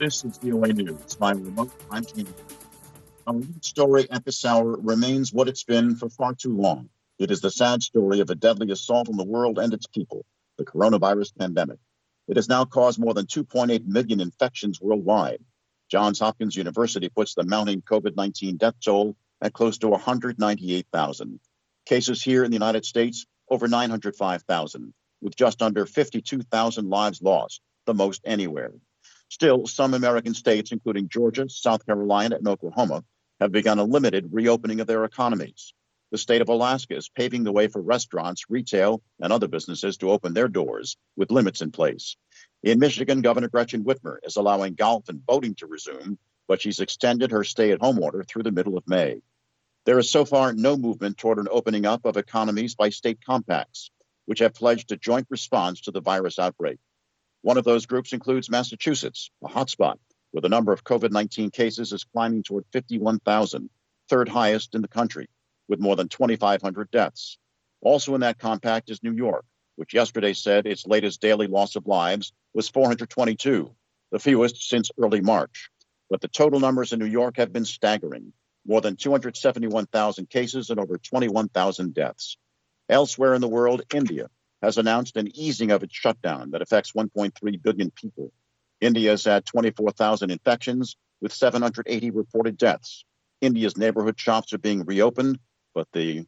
This is VOA News. By remote, I'm Gene. Our lead story at this hour remains what it's been for far too long. It is the sad story of a deadly assault on the world and its people, the coronavirus pandemic. It has now caused more than 2.8 million infections worldwide. Johns Hopkins University puts the mounting COVID-19 death toll at close to 198,000. Cases here in the United States, over 905,000, with just under 52,000 lives lost, the most anywhere. Still, some American states, including Georgia, South Carolina, and Oklahoma, have begun a limited reopening of their economies. The state of Alaska is paving the way for restaurants, retail, and other businesses to open their doors with limits in place. In Michigan, Governor Gretchen Whitmer is allowing golf and boating to resume, but she's extended her stay-at-home order through the middle of May. There is so far no movement toward an opening up of economies by state compacts, which have pledged a joint response to the virus outbreak. One of those groups includes Massachusetts, a hotspot, where the number of COVID-19 cases is climbing toward 51,000, third highest in the country, with more than 2,500 deaths. Also in that compact is New York, which yesterday said its latest daily loss of lives was 422, the fewest since early March. But the total numbers in New York have been staggering, more than 271,000 cases and over 21,000 deaths. Elsewhere in the world, India has announced an easing of its shutdown that affects 1.3 billion people. India has had 24,000 infections with 780 reported deaths. India's neighborhood shops are being reopened, but the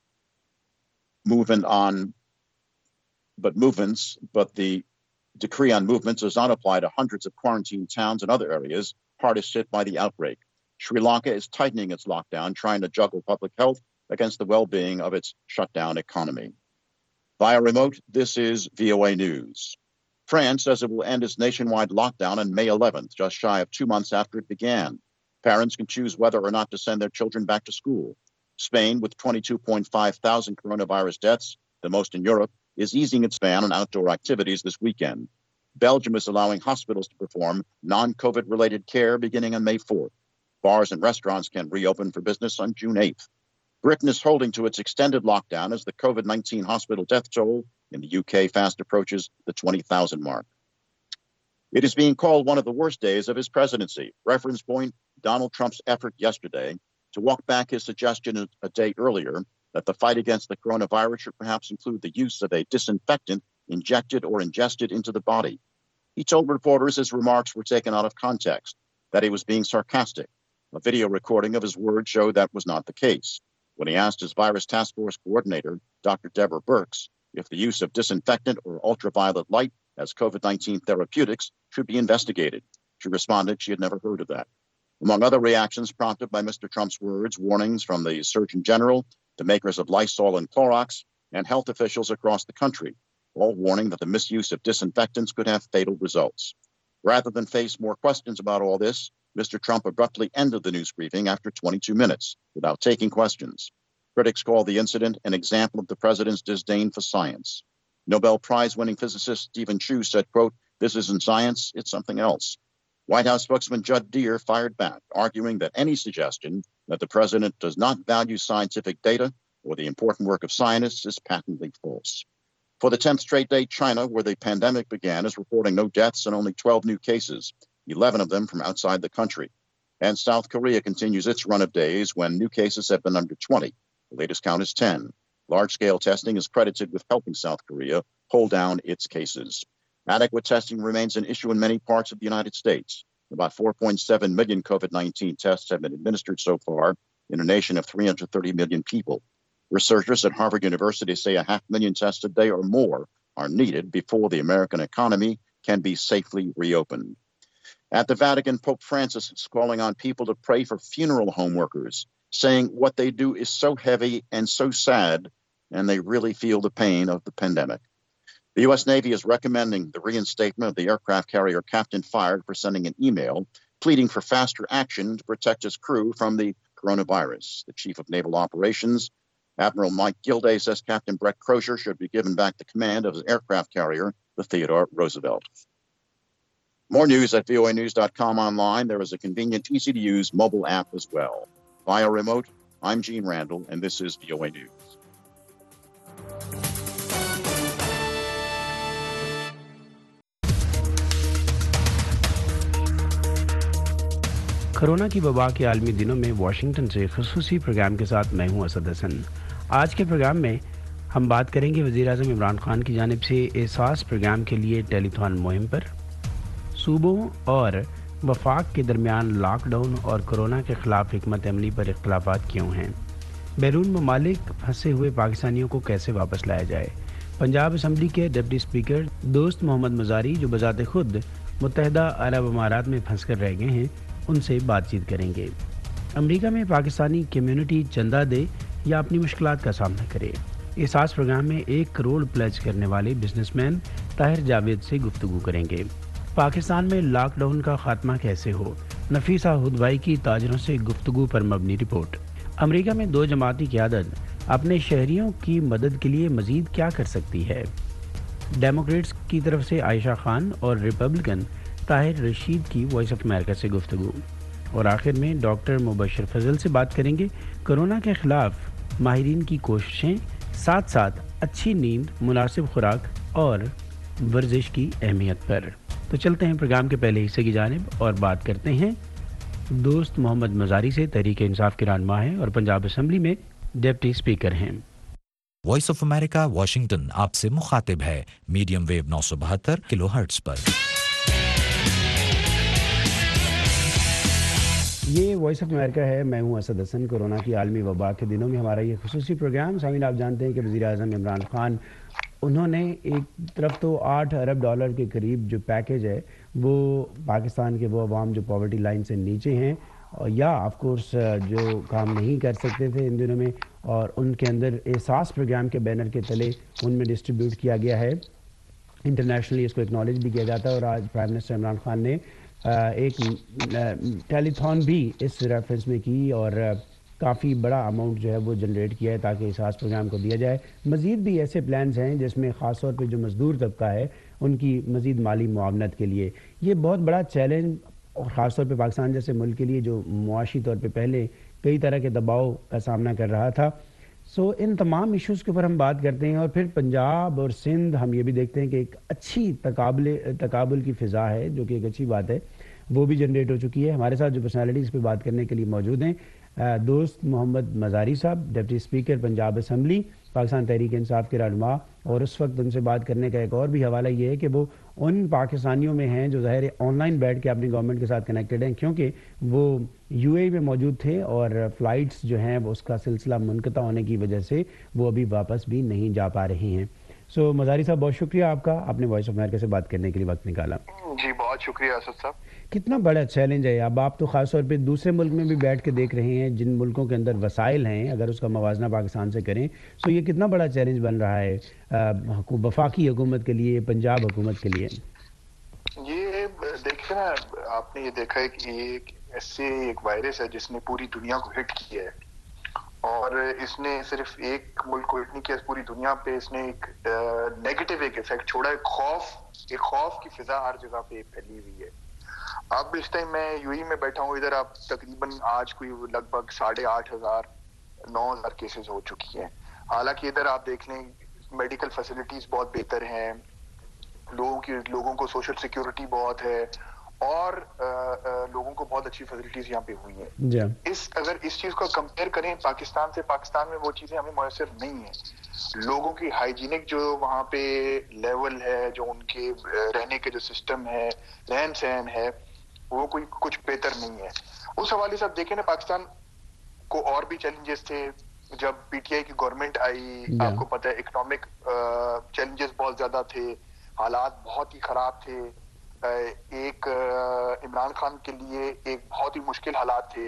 decree on movements does not apply to hundreds of quarantine towns and other areas hardest hit by the outbreak. Sri Lanka is tightening its lockdown, trying to juggle public health against the well-being of its shutdown economy. Via remote, this is VOA News. France says it will end its nationwide lockdown on May 11th, just shy of 2 months after it began. Parents can choose whether or not to send their children back to school. Spain, with 22.5 thousand coronavirus deaths, the most in Europe, is easing its ban on outdoor activities this weekend. Belgium is allowing hospitals to perform non-COVID-related care beginning on May 4th. Bars and restaurants can reopen for business on June 8th. Britain is holding to its extended lockdown as the COVID-19 hospital death toll in the UK fast approaches the 20,000 mark. It is being called one of the worst days of his presidency. Reference point, Donald Trump's effort yesterday to walk back his suggestion a day earlier that the fight against the coronavirus should perhaps include the use of a disinfectant injected or ingested into the body. He told reporters his remarks were taken out of context, that he was being sarcastic. A video recording of his words showed that was not the case. When he asked his virus task force coordinator, Dr. Deborah Birx, if the use of disinfectant or ultraviolet light as COVID-19 therapeutics should be investigated, she responded she had never heard of that. Among other reactions prompted by Mr. Trump's words, warnings from the Surgeon General, the makers of Lysol and Clorox, and health officials across the country, all warning that the misuse of disinfectants could have fatal results. Rather than face more questions about all this, Mr. Trump abruptly ended the news briefing after 22 minutes without taking questions. Critics call the incident an example of the president's disdain for science. Nobel Prize-winning physicist Stephen Chu said, quote, "This isn't science, it's something else." White House spokesman Judd Deere fired back, arguing that any suggestion that the president does not value scientific data or the important work of scientists is patently false. For the 10th straight day, China, where the pandemic began, is reporting no deaths and only 12 new cases, 11 of them from outside the country. And South Korea continues its run of days when new cases have been under 20. The latest count is 10. Large-scale testing is credited with helping South Korea hold down its cases. Adequate testing remains an issue in many parts of the United States. About 4.7 million COVID-19 tests have been administered so far in a nation of 330 million people. Researchers at Harvard University say 500,000 tests a day or more are needed before the American economy can be safely reopened. At the Vatican, Pope Francis is calling on people to pray for funeral home workers, saying what they do is so heavy and so sad, and they really feel the pain of the pandemic. The U.S. Navy is recommending the reinstatement of the aircraft carrier captain fired for sending an email pleading for faster action to protect his crew from the coronavirus. The Chief of Naval Operations, Admiral Mike Gilday, says Captain Brett Crozier should be given back the command of his aircraft carrier, the Theodore Roosevelt. More news at voanews.com online. There is a convenient, easy-to-use mobile app as well. Via remote, I'm Gene Randall, and this is VOA News. Corona की वबा के आलमी दिनों में Washington से खुसूसी programme के साथ मैं हूं असद हसन। आज के प्रोग्राम में हम बात करेंगे वज़ीर-ए-आज़म इमरान खान की जानिब से एहसास प्रोग्राम के लिए टेलीथॉन मुहिम पर, सूबों और वफाक के दरमियान लॉकडाउन और कोरोना के खिलाफ हिकमत अमली पर इख्तलाफात क्यों हैं, बैरून ममालिक फंसे हुए पाकिस्तानियों को कैसे वापस लाया जाए, पंजाब असम्बली के डिप्टी स्पीकर दोस्त मोहम्मद मज़ारी जो बजाते खुद मुत्तहदा अरब अमारात में फंस कर रह गए हैं, उनसे बातचीत करेंगे। अमेरिका में पाकिस्तानी कम्युनिटी चंदा दे या अपनी मुश्किलात का सामना करे, एहसास प्रोग्राम में 1 करोड़ प्लेज करने वाले बिजनेसमैन ताहिर जावेद से गुफ्तगू करेंगे। पाकिस्तान में लॉकडाउन का खात्मा कैसे हो, नफीसा हुदवाई की ताजरों से गुफ्तगू पर मबनी रिपोर्ट। अमेरिका में 2 जमाती क़यादत अपने शहरियों की मदद के लिए मजीद क्या कर सकती है, डेमोक्रेट्स की तरफ से आयशा खान और रिपब्लिकन ताहिर रशीद की वॉइस ऑफ अमेरिका से गुफ्तगू। और आखिर में डॉक्टर मुबशर फजल से बात करेंगे कोरोना के खिलाफ माहिरीन की कोशिशें, साथ साथ अच्छी नींद, मुनासिब खुराक और वर्जिश की अहमियत पर। तो चलते हैं प्रोग्राम के पहले हिस्से की जानिब और बात करते हैं दोस्त मोहम्मद मज़ारी से। तहरीक इंसाफ के रहनुमा हैं और पंजाब असम्बली में डिप्टी स्पीकर हैं। वॉइस ऑफ अमेरिका वाशिंगटन आपसे मुखातिब है मीडियम वेव 972 किलोहर्ट्ज़ पर। ये वॉइस ऑफ अमेरिका है, मैं हूं असद हसन। कोरोना की आलमी वबा के दिनों में हमारा ये खुसूसी प्रोग्राम, सामीन आप जानते हैं कि वज़ीर-ए-आज़म इमरान खान उन्होंने एक तरफ तो $8 अरब के करीब जो पैकेज है वो पाकिस्तान के वो अवाम जो पॉवर्टी लाइन से नीचे हैं या ऑफ कोर्स जो काम नहीं कर सकते थे इन दिनों में, और उनके अंदर एहसास प्रोग्राम के बैनर के तले उनमें डिस्ट्रीब्यूट किया गया है। इंटरनेशनली इसको एक्नॉलेज भी किया जाता है और आज प्राइम मिनिस्टर इमरान खान ने एक टेलीथॉन भी इस रेफरेंस में की और काफ़ी बड़ा अमाउंट जो है वो जनरेट किया है ताकि एहसास प्रोग्राम को दिया जाए। मज़ीद भी ऐसे प्लान्स हैं जिसमें ख़ास तौर पे जो मज़दूर तबका है उनकी मज़ीद माली मुआवनत के लिए। ये बहुत बड़ा चैलेंज और ख़ास तौर पे पाकिस्तान जैसे मुल्क के लिए जो मुआशी तौर पे पहले कई तरह के दबाव का सामना कर रहा था। इन तमाम इश्यूज़ के ऊपर हम बात करते हैं और फिर पंजाब और सिंध हम ये भी देखते हैं कि एक अच्छी तकाबुल की फ़िज़ा है जो कि एक अच्छी बात है, वो भी जनरेट हो चुकी है। हमारे साथ जो पर्सनालिटी इस पर बात करने के लिए मौजूद हैं दोस्त Mohammad Mazari sahab, deputy speaker Punjab assembly, Pakistan Tehreek Insaf के रहनुमा। और उस वक्त उनसे बात करने का एक और भी हवाला ये है कि वो उन पाकिस्तानियों में हैं जो ज़ाहिर ऑनलाइन बैठ के अपनी गवर्नमेंट के साथ कनेक्टेड हैं, क्योंकि वो यूएई में मौजूद थे और फ़्लाइट्स जो हैं उसका सिलसिला मुनक़ता होने की वजह से वो अभी वापस भी नहीं जा पा रहे हैं। मज़ारी साहब, बहुत शुक्रिया आपका, आपने वॉइस ऑफ अमेरिका से बात करने के लिए वक्त निकाला। जी बहुत शुक्रिया असद साहब। कितना बड़ा चैलेंज है। अब आप तो ख़ास तौर पे दूसरे मुल्क में भी बैठ के देख रहे हैं जिन मुल्कों के अंदर वसाइल हैं, अगर उसका मवाजना पाकिस्तान से करें तो ये कितना बड़ा चैलेंज बन रहा है वफाकी हुकूमत के लिए, पंजाब हुकूमत के लिए। ये देखिए ना, आपने ये देखा है कि ये ऐसे एक वायरस है जिसने पूरी दुनिया को हिट किया है और इसने सिर्फ एक मुल्क को हिट नहीं किया, पूरी दुनिया पे इसने एक नेगेटिव एक इफेक्ट छोड़ा है। एक खौफ की फिजा हर जगह पे फैली हुई है। अब इस टाइम मैं यूएई में बैठा हूँ, इधर आप तकरीबन आज कोई लगभग 8,500 9,000 केसेस हो चुकी हैं। हालांकि इधर आप देख लें मेडिकल फैसिलिटीज बहुत बेहतर हैं, लोगों को सोशल सिक्योरिटी बहुत है और लोगों को बहुत अच्छी फैसिलिटीज यहाँ पे हुई हैं। अगर इस चीज को कंपेयर करें पाकिस्तान से, पाकिस्तान में वो चीजें हमें मुयसर नहीं है। लोगों की हाइजीनिक जो वहाँ पे लेवल है, जो उनके रहने के जो सिस्टम है, रहन सहन है, वो कोई कुछ बेहतर नहीं है। उस हवाले से आप देखें ना, पाकिस्तान को और भी चैलेंजेस थे जब पीटीआई की गवर्नमेंट आई। आपको पता है इकोनॉमिक चैलेंजेस बहुत ज्यादा थे, हालात बहुत ही खराब थे। एक इमरान खान के लिए एक बहुत ही मुश्किल हालात थे।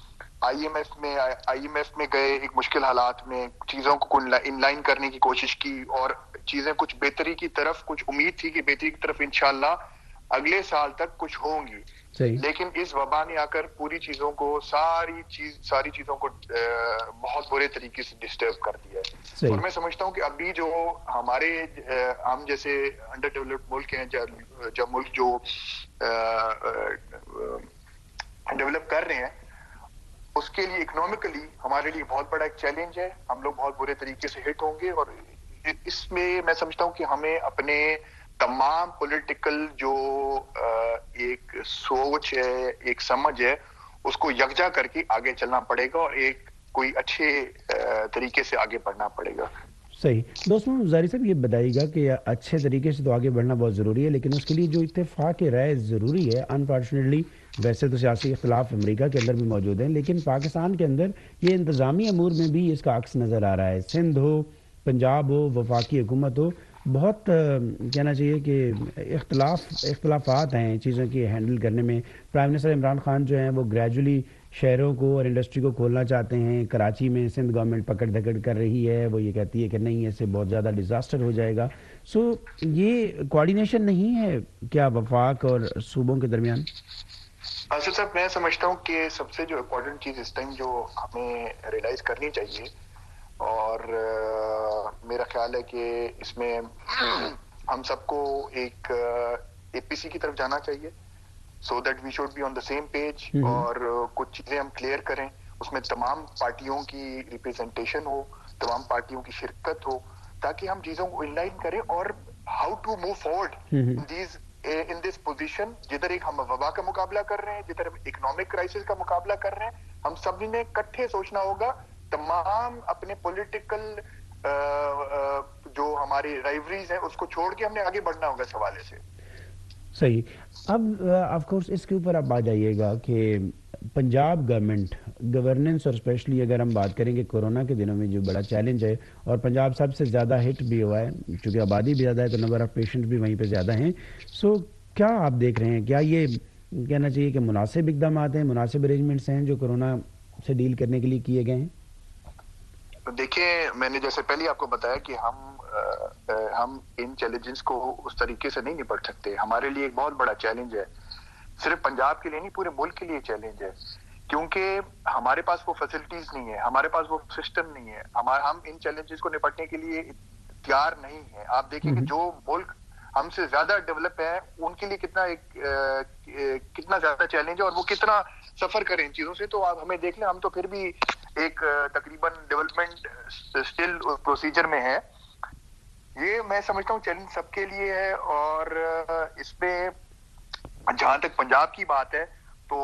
आईएमएफ में गए, एक मुश्किल हालात में चीजों को इनलाइन करने की कोशिश की और चीजें कुछ बेहतरी की तरफ, कुछ उम्मीद थी कि बेहतरी की तरफ इंशाल्लाह अगले साल तक कुछ होंगी। लेकिन इस वबा ने आकर पूरी चीजों को सारी चीजों को बहुत बुरे तरीके से डिस्टर्ब कर दिया है। और मैं समझता हूँ कि अभी जो हमारे हम जैसे अंडर डेवलप्ड मुल्क हैं, जब मुल्क जो डेवलप कर रहे हैं, उसके लिए इकोनॉमिकली हमारे लिए बहुत बड़ा एक चैलेंज है। हम लोग बहुत बुरे तरीके से हिट होंगे और इसमें मैं समझता हूँ कि हमें अपने तमाम पॉलिटिकल जो एक सोच है, एक समझ है, اس کو یکجا کر کے آگے چلنا پڑے گا اور ایک کوئی اچھے طریقے سے آگے بڑھنا پڑے گا. صحیح. دوستوں زاری صاحب یہ بتائیے گا کہ اچھے طریقے سے تو آگے بڑھنا بہت ضروری ہے، لیکن اس کے لیے جو اتفاق رائے ضروری ہے، انفارچونیٹلی ویسے تو سیاسی اختلاف امریکہ کے اندر بھی موجود ہیں، لیکن پاکستان کے اندر یہ انتظامی امور میں بھی اس کا عکس نظر آ رہا ہے. سندھ ہو، پنجاب ہو، وفاقی حکومت ہو، بہت کہنا چاہیے کہ اختلافات ہیں چیزوں کی ہینڈل کرنے میں. پرائم منسٹر عمران خان جو ہیں وہ گریجولی شہروں کو اور انڈسٹری کو کھولنا چاہتے ہیں. کراچی میں سندھ گورنمنٹ پکڑ دھکڑ کر رہی ہے، وہ یہ کہتی ہے کہ نہیں اس سے بہت زیادہ ڈیزاسٹر ہو جائے گا. سو یہ کوارڈینیشن نہیں ہے کیا وفاق اور صوبوں کے درمیان؟ آصف صاحب میں سمجھتا ہوں کہ سب سے جو امپورٹنٹ چیز اس ٹائم جو ہمیں ریئلائز کرنی چاہیے، اور میرا خیال ہے کہ اس میں ہم سب کو ایک اے پی سی کی طرف جانا چاہیے، so that we should be on the same page, اور کچھ چیزیں ہم کلیئر کریں. اس میں تمام پارٹیوں کی ریپرزینٹیشن ہو، تمام پارٹیوں کی شرکت ہو، تاکہ ہم چیزوں کو ان لائن کریں اور how to move forward in this position. جدھر ایک ہم وبا کا مقابلہ کر رہے ہیں، جدھر ہم اکنامک کرائسس کا مقابلہ کر رہے ہیں، ہم سب نے اکٹھے سوچنا ہوگا. تمام اپنے پولیٹیکل جو ہماری رائیوریز ہیں اس کو چھوڑ کے ہم نے آگے بڑھنا ہوگا اس حوالے سے. صحیح. اب آف کورس اس کے اوپر آپ آ جائیے گا کہ پنجاب گورنمنٹ گورننس، اور اسپیشلی اگر ہم بات کریں کہ کورونا کے دنوں میں جو بڑا چیلنج ہے، اور پنجاب سب سے زیادہ ہٹ بھی ہوا ہے چونکہ آبادی بھی زیادہ ہے تو نمبر آف پیشنٹ بھی وہیں پہ زیادہ ہیں. سو کیا آپ دیکھ رہے ہیں، کیا یہ کہنا چاہیے کہ مناسب اقدامات ہیں، مناسب ارینجمنٹس ہیں جو کورونا سے ڈیل کرنے کے لیے کیے گئے ہیں؟ دیکھیں میں نے جیسے پہلے آپ کو بتایا کہ ہم ان چیلنجز کو اس طریقے سے نہیں نپٹ سکتے. ہمارے لیے ایک بہت بڑا چیلنج ہے، صرف پنجاب کے لیے نہیں پورے ملک کے لیے چیلنج ہے، کیونکہ ہمارے پاس وہ فیسلٹیز نہیں ہے، ہمارے پاس وہ سسٹم نہیں ہے. ہم ان چیلنجز کو نپٹنے کے لیے تیار نہیں ہیں. آپ دیکھیں کہ جو ملک ہم سے زیادہ ڈیولپ ہے ان کے لیے کتنا زیادہ چیلنج ہے اور وہ کتنا سفر کریں ان چیزوں سے. تو آپ ہمیں دیکھ لیں، ہم تو پھر بھی ایک تقریباً ڈیولپمنٹ اسٹل پروسیجر میں ہے. یہ میں سمجھتا ہوں چیلنج سب کے لیے ہے. اور اس پہ جہاں تک پنجاب کی بات ہے تو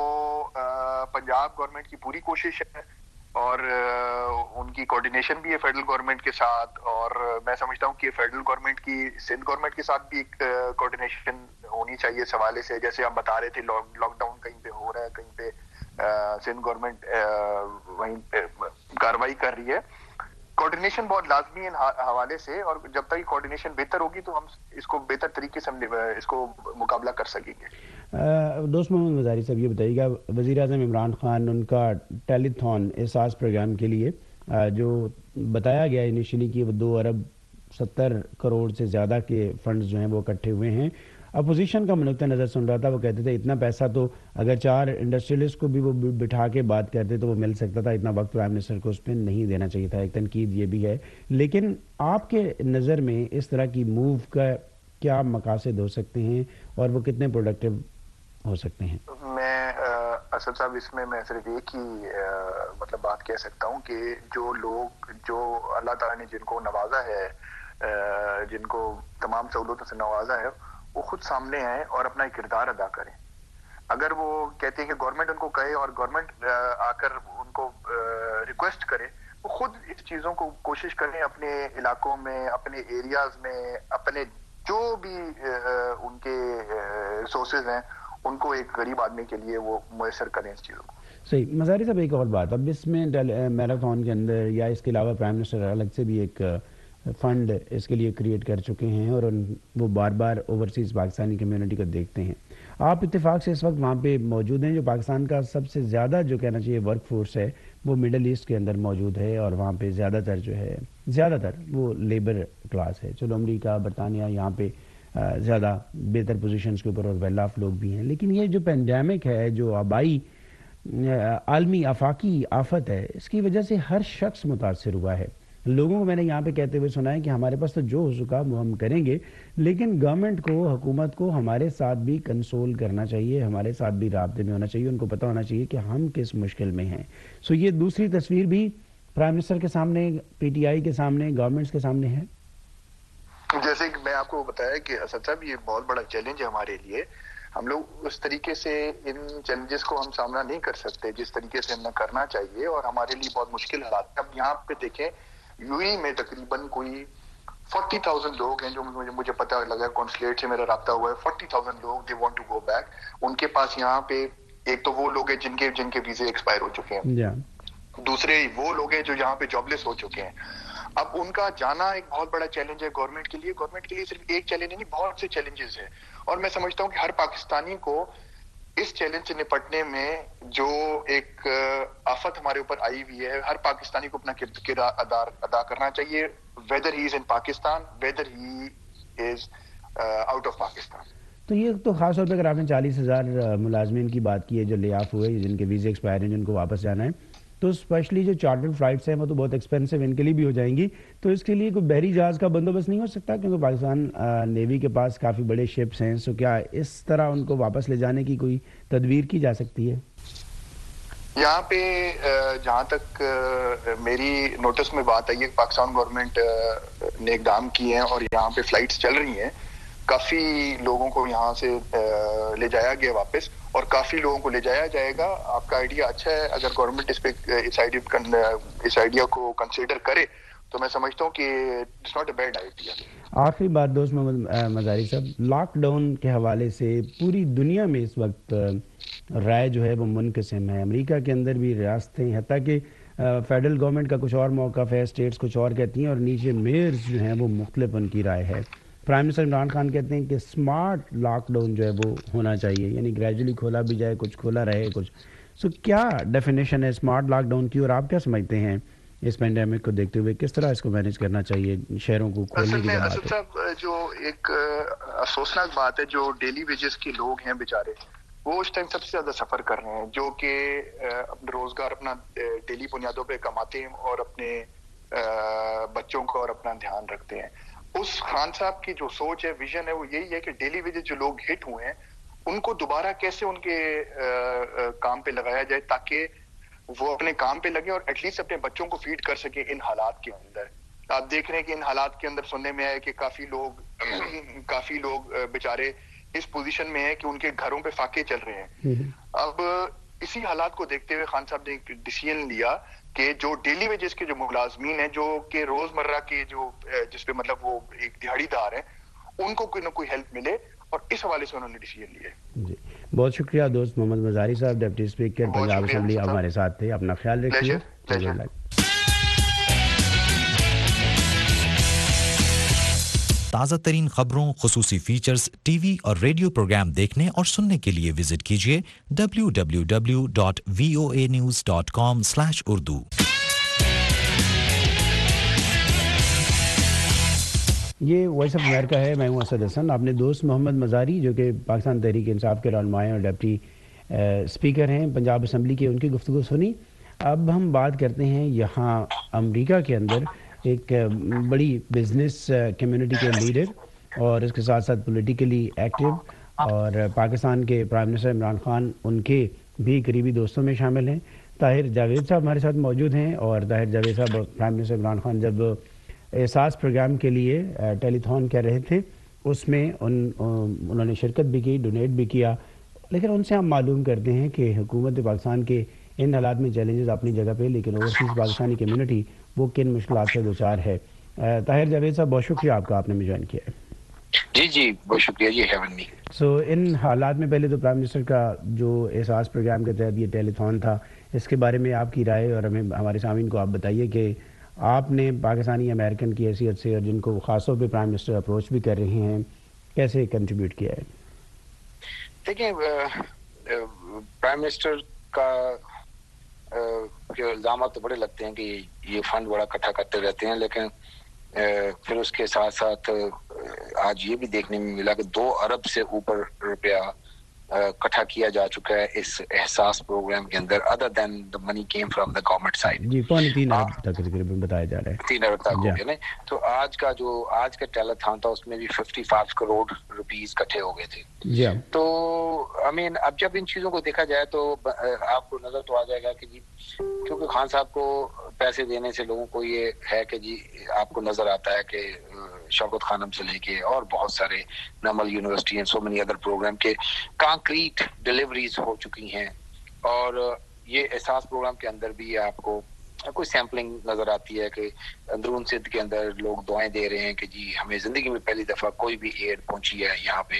پنجاب گورنمنٹ کی پوری کوشش ہے اور ان کی کوارڈینیشن بھی ہے فیڈرل گورنمنٹ کے ساتھ. اور میں سمجھتا ہوں کہ فیڈرل گورنمنٹ کی سندھ گورنمٹ کے ساتھ بھی ایک کوارڈینیشن ہونی چاہیے اس حوالے سے. جیسے ہم بتا رہے تھے لاک ڈاؤن کہیں پہ ہو رہا ہے، کہیں پہ سندھ گورنمنٹ وہیں پہ کاروائی کر رہی ہے. کوارڈینیشن بہت لازمی ہے حوالے سے، اور جب تک کوارڈینیشن بہتر ہوگی تو ہم اس کو بہتر طریقے سے اس کو مقابلہ کر سکیں گے. دوست محمد مزاری صاحب یہ بتائیے گا، وزیر اعظم عمران خان ان کا ٹیلی تھون احساس پروگرام کے لیے جو بتایا گیا انیشلی کہ وہ 2 ارب 70 کروڑ سے زیادہ کے فنڈز جو ہیں وہ اکٹھے ہوئے ہیں. اپوزیشن کا نقطہ نظر سن رہا تھا، وہ کہتے تھے اتنا پیسہ تو اگر 4 انڈسٹریلسٹ کو بھی وہ بٹھا کے بات کرتے تو وہ مل سکتا تھا، اتنا وقت پرائم منسٹر کو اس پہ نہیں دینا چاہیے تھا. ایک تنقید یہ بھی ہے. لیکن آپ کے نظر میں اس طرح کی موو کا کیا مقاصد ہو سکتے ہیں اور وہ کتنے پروڈکٹیو ہو سکتے ہیں؟ میں اسد صاحب اس میں صرف ایک ہی مطلب بات کہہ سکتا ہوں کہ جو لوگ جو اللہ تعالیٰ نے جن کو نوازا ہے، جن کو تمام سہولتوں سے نوازا ہے، وہ خود سامنے آئیں اور اپنا ایک کردار ادا کریں. اگر وہ کہتے ہیں کہ گورنمنٹ ان کو کہے اور گورنمنٹ آ کر ان کو ریکویسٹ کرے، وہ خود اس چیزوں کو کوشش کریں اپنے علاقوں میں، اپنے ایریاز میں، اپنے جو بھی ان کے ریسورسز ہیں ان کو ایک غریب آدمی کے لیے وہ میسر کریں اس چیزوں کو. صحیح. مزاری صاحب ایک اور بات، اب اس میں میراتھن کے اندر یا اس کے علاوہ پرائم منسٹر الگ سے بھی ایک فنڈ اس کے لیے کریٹ کر چکے ہیں اور وہ بار بار اوورسیز پاکستانی کمیونٹی کو دیکھتے ہیں. آپ اتفاق سے اس وقت وہاں پہ موجود ہیں، جو پاکستان کا سب سے زیادہ جو کہنا چاہیے ورک فورس ہے وہ مڈل ایسٹ کے اندر موجود ہے، اور وہاں پہ زیادہ تر وہ لیبر کلاس ہے. چلو امریکہ، برطانیہ یہاں پہ زیادہ بہتر پوزیشنز کے اوپر اور ویل آف لوگ بھی ہیں، لیکن یہ جو پینڈیمک ہے، جو آبائی عالمی آفاقی آفت ہے، اس کی وجہ سے ہر شخص متاثر ہوا ہے. لوگوں کو میں نے یہاں پہ کہتے ہوئے سنا ہے کہ ہمارے پاس تو جو ہو سکا وہ ہم کریں گے، لیکن گورنمنٹ کو، حکومت کو ہمارے ساتھ بھی کنسول کرنا چاہیے، ہمارے ساتھ بھی رابطے میں ہونا چاہیے، ان کو پتہ ہونا چاہیے کہ ہم کس مشکل میں ہیں. سو یہ دوسری تصویر بھی پرائم منسٹر کے سامنے، پی ٹی آئی کے سامنے، گورنمنٹس کے سامنے ہے. جیسے کہ میں آپ کو بتایا کہ اسد صاحب یہ بہت بڑا چیلنج ہے ہمارے لیے. ہم لوگ اس طریقے سے ان چیلنجز کو ہم سامنا نہیں کر سکتے جس طریقے سے ہمیں کرنا چاہیے, اور ہمارے لیے بہت مشکل حالات ہیں. اب یہاں پہ دیکھیں یو اے میں تقریباً کوئی 40,000 لوگ ہیں جو مجھے پتہ لگا, کونسلیٹ سے میرا رابطہ ہوا ہے, 40,000 لوگ they want to go back. ان کے پاس یہاں پہ ایک تو وہ لوگ ہیں جن کے ویزے ایکسپائر ہو چکے ہیں, دوسرے وہ لوگ ہیں جو یہاں پہ جاب لیس ہو چکے ہیں. اب ان کا جانا ایک بہت بڑا چیلنج ہے گورنمنٹ کے لیے صرف ایک چیلنج نہیں, بہت سے چیلنجز ہیں. اور میں سمجھتا ہوں کہ ہر پاکستانی کو اس چیلنج سے نپٹنے میں جو ایک آفت ہمارے اوپر آئی ہوئی ہے, ہر پاکستانی کو اپنا کردار ادا کرنا چاہیے, whether he is in Pakistan, whether he is out of Pakistan. تو یہ تو خاص طور پہ اگر آپ نے 40,000 ملازمین کی بات کی ہے جو لے آف ہوئے, جن کے ویزے ایکسپائر ہیں, جن کو واپس جانا ہے, تو اسپیشلی جو چارٹر فلائٹس ہیں وہ تو بہت ایکسپینسو ان کے لیے بھی ہو جائیں گی. تو اس کے لیے کوئی بحری جہاز کا بندوبست نہیں ہو سکتا, کیونکہ پاکستان نیوی کے پاس کافی بڑے شپس ہیں, سو کیا اس طرح ان کو واپس لے جانے کی کوئی تدبیر کی جا سکتی ہے؟ یہاں پہ جہاں تک میری نوٹس میں بات آئی ہے, پاکستان گورنمنٹ نے اقدام کیے ہیں اور یہاں پہ فلائٹس چل رہی ہیں, کافی لوگوں کو یہاں سے لے جایا گیا واپس, اور کافی لوگوں کو لے جایا جائے گا. آپ کا آئیڈیا اچھا ہے, اگر گورنمنٹ اس آئیڈیا کو کنسیڈر کرے تو میں سمجھتا ہوں کہ it's not a bad idea. آخری بات دوست محمد مزاری صاحب, لاک ڈاؤن کے حوالے سے پوری دنیا میں اس وقت رائے جو ہے وہ منقسم ہے. امریکہ کے اندر بھی ریاستیں, حتیٰ کہ فیڈرل گورنمنٹ کا کچھ اور موقف ہے, اسٹیٹس کچھ اور کہتی ہیں, اور نیچے میئرز جو ہیں وہ مختلف ان کی رائے ہے. پرائم منسٹر عمران خان کہتے ہیں کہ اسمارٹ لاک ڈاؤن جو ہے وہ ہونا چاہیے, یعنی گریجولی کھولا بھی جائے, کچھ کھولا رہے کچھ. سو کیا ڈیفینیشن ہے اسمارٹ لاک ڈاؤن کی, اور آپ کیا سمجھتے ہیں اس پینڈیمک کو دیکھتے ہوئے کس طرح اس کو مینیج کرنا چاہیے شہروں کو کھولنے کی بات ہے؟ صاحب جو ایک افسوسناک بات ہے, جو ڈیلی ویجز کے لوگ ہیں بیچارے, وہ اس ٹائم سب سے زیادہ سفر کر رہے ہیں, جو کہ اپنا روزگار اپنا ڈیلی بنیادوں پہ کماتے ہیں اور اپنے بچوں کو اور اپنا دھیان رکھتے ہیں. اس خان صاحب کی جو سوچ ہے, ویژن ہے, وہ یہی ہے کہ ڈیلی ویجز جو لوگ ہٹ ہوئے ہیں ان کو دوبارہ کیسے ان کے کام پہ لگایا جائے تاکہ وہ اپنے کام پہ لگے اور ایٹ لیسٹ اپنے بچوں کو فیڈ کر سکے ان حالات کے اندر. آپ دیکھ رہے ہیں کہ ان حالات کے اندر سننے میں آئے کہ کافی لوگ بیچارے اس پوزیشن میں ہیں کہ ان کے گھروں پہ فاقے چل رہے ہیں. اب اسی حالات کو دیکھتے ہوئے خان صاحب نے ایک ڈیسیژن لیا کہ جو ڈیلی ویجز کے جو ملازمین ہیں, جو کہ روزمرہ کے جو جس پہ مطلب وہ ایک دہاڑی دار ہیں, ان کو کوئی نہ کوئی ہیلپ ملے, اور اس حوالے سے انہوں نے ڈیسیژن لیا. جی بہت شکریہ دوست محمد مزاری صاحب, ڈپٹی اسپیکر پنجاب اسمبلی, ہمارے ساتھ تھے. اپنا خیال رکھیے. تازہ ترین خبروں, خصوصی فیچرز, ٹی وی اور ریڈیو پروگرام دیکھنے اور سننے کے لیے وزٹ کیجیے www.voanews.com/urdu. یہ وائس آف امریکہ ہے, میں ہوں اسد حسن. آپ نے دوست محمد مزاری جو کہ پاکستان تحریک انصاف کے رہنما ہیں اور ڈپٹی اسپیکر ہیں پنجاب اسمبلی کے, ان کی گفتگو سنی. اب ہم بات کرتے ہیں یہاں امریکہ کے اندر ایک بڑی بزنس کمیونٹی کے لیڈر اور اس کے ساتھ ساتھ پولیٹیکلی ایکٹیو, اور پاکستان کے پرائم منسٹر عمران خان ان کے بھی قریبی دوستوں میں شامل ہیں. طاہر جاوید صاحب ہمارے ساتھ موجود ہیں, اور طاہر جاوید صاحب پرائم منسٹر عمران خان جب احساس پروگرام کے لیے ٹیلی تھون کر رہے تھے, اس میں انہوں نے شرکت بھی کی, ڈونیٹ بھی کیا, لیکن ان سے ہم معلوم کرتے ہیں کہ حکومت پاکستان کے ان حالات میں چیلنجز اپنی جگہ پہ, لیکن اوورسیز پاکستانی کمیونٹی وہ کن مشکلات سے دوچار ہے. طاہر جاوید صاحب بہت شکریہ آپ کا, آپ نے ہمیں جوائن کیا ہے. جی بہت شکریہ جی ہیون می. سو ان حالات میں پہلے تو پرائم منسٹر کا جو احساس پروگرام کے تحت یہ ٹیلی تھون تھا, اس کے بارے میں آپ کی رائے, اور ہمیں ہمارے سامعین کو آپ بتائیے کہ آپ نے پاکستانی امریکن کی حیثیت سے, اور جن کو خاص طور پہ پرائم منسٹر اپروچ بھی کر رہے ہیں, کیسے کنٹریبیوٹ کیا ہے؟ دیکھیں, پرائم منسٹر کا الزامات تو بڑے لگتے ہیں کہ یہ فنڈ بڑا اکٹھا کرتے رہتے ہیں, لیکن پھر اس کے ساتھ ساتھ آج یہ بھی دیکھنے میں ملا کہ 2 ارب سے اوپر روپیہ اکٹھا کیا جا چکا ہے اس احساس پروگرام کے اندر, other than the money came from the government side. جی 3 ارب تک تقریباً بتایا جا رہا ہے, 3 ارب تک ہو گیا نا. تو آج کا ٹیلیتھون تھا اس میں بھی 55 کروڑ روپیز اکٹھے ہو گئے تھے. جی تو اب جب ان چیزوں کو دیکھا جائے تو آپ کو نظر تو آ جائے گا کہ جی, کیونکہ خان صاحب کو پیسے دینے سے لوگوں کو یہ ہے کہ جی آپ کو نظر آتا ہے کہ शौकत खानम से लेके और बहुत सारे Namal university and so many other program के कॉन्क्रीट डिलीवरीज हो चुकी हैं। और ये एहसास प्रोग्राम के अंदर भी आपको कोई सैम्पलिंग नजर आती है कि अंदरून सिंध के अंदर लोग दुआएं दे रहे हैं कि जी हमें जिंदगी में पहली दफा कोई भी एड पहुंची है यहाँ पे।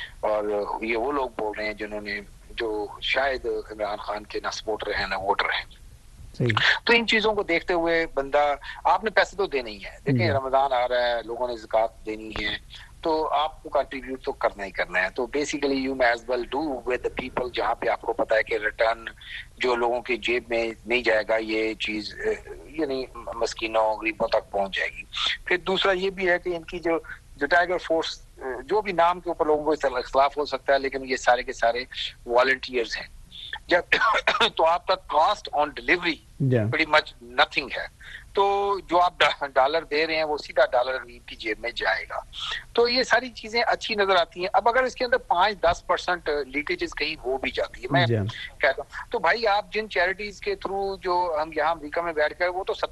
और ये वो लोग बोल रहे हैं जिन्होंने जो शायद इमरान खान के ना सपोर्टर हैं ना वोटर हैं। तो इन चीजों को देखते हुए बंदा, आपने पैसे तो देने ही है, देखिए रमजान आ रहा है, लोगों ने ज़कात देनी है, तो आपको कंट्रीब्यूट तो करना ही करना है। तो basically you may as well do with the people, जहाँ पे आपको पता है कि रिटर्न जो लोगों की जेब में नहीं जाएगा, ये चीज यानी मस्कीनों गरीबों तक पहुंच जाएगी। फिर दूसरा ये भी है कि इनकी जो टाइगर फोर्स, जो भी नाम के ऊपर लोगों को इख्तलाफ हो सकता है, लेकिन ये सारे के सारे वॉलंटियर्स हैं। जब तो आपका cost on delivery pretty much nothing है, तो जो आप डॉलर दे रहे हैं वो सीधा डॉलर गरीब की जेब में जाएगा। तो ये सारी चीजें अच्छी नजर आती हैं। अब अगर इसके अंदर 5-10% लीकेजेस कहीं हो भी जाती है, मैं कहता हूँ, तो भाई आप जिन चैरिटीज के थ्रू जो हम यहाँ अमेरिका में बैठ कर, वो तो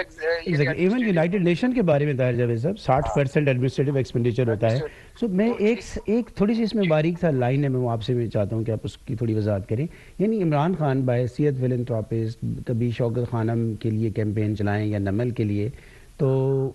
70% इवन यूनाइटेड नेशन के बारे में ताहिर जावेद साहब 60% एडमिनिस्ट्रेटिव एक्सपेंडिचर होता है। सो मैं एक थोड़ी सी इसमें बारीक सा लाइन है, मैं आपसे मैं चाहता हूँ कि आप उसकी थोड़ी वजाहत करें। यानी इमरान खान बाहैसियत फिलैंथ्रोपिस्ट कभी शौकत खानम के लिए कैंपेन चलाएं या नमल के लिए, तो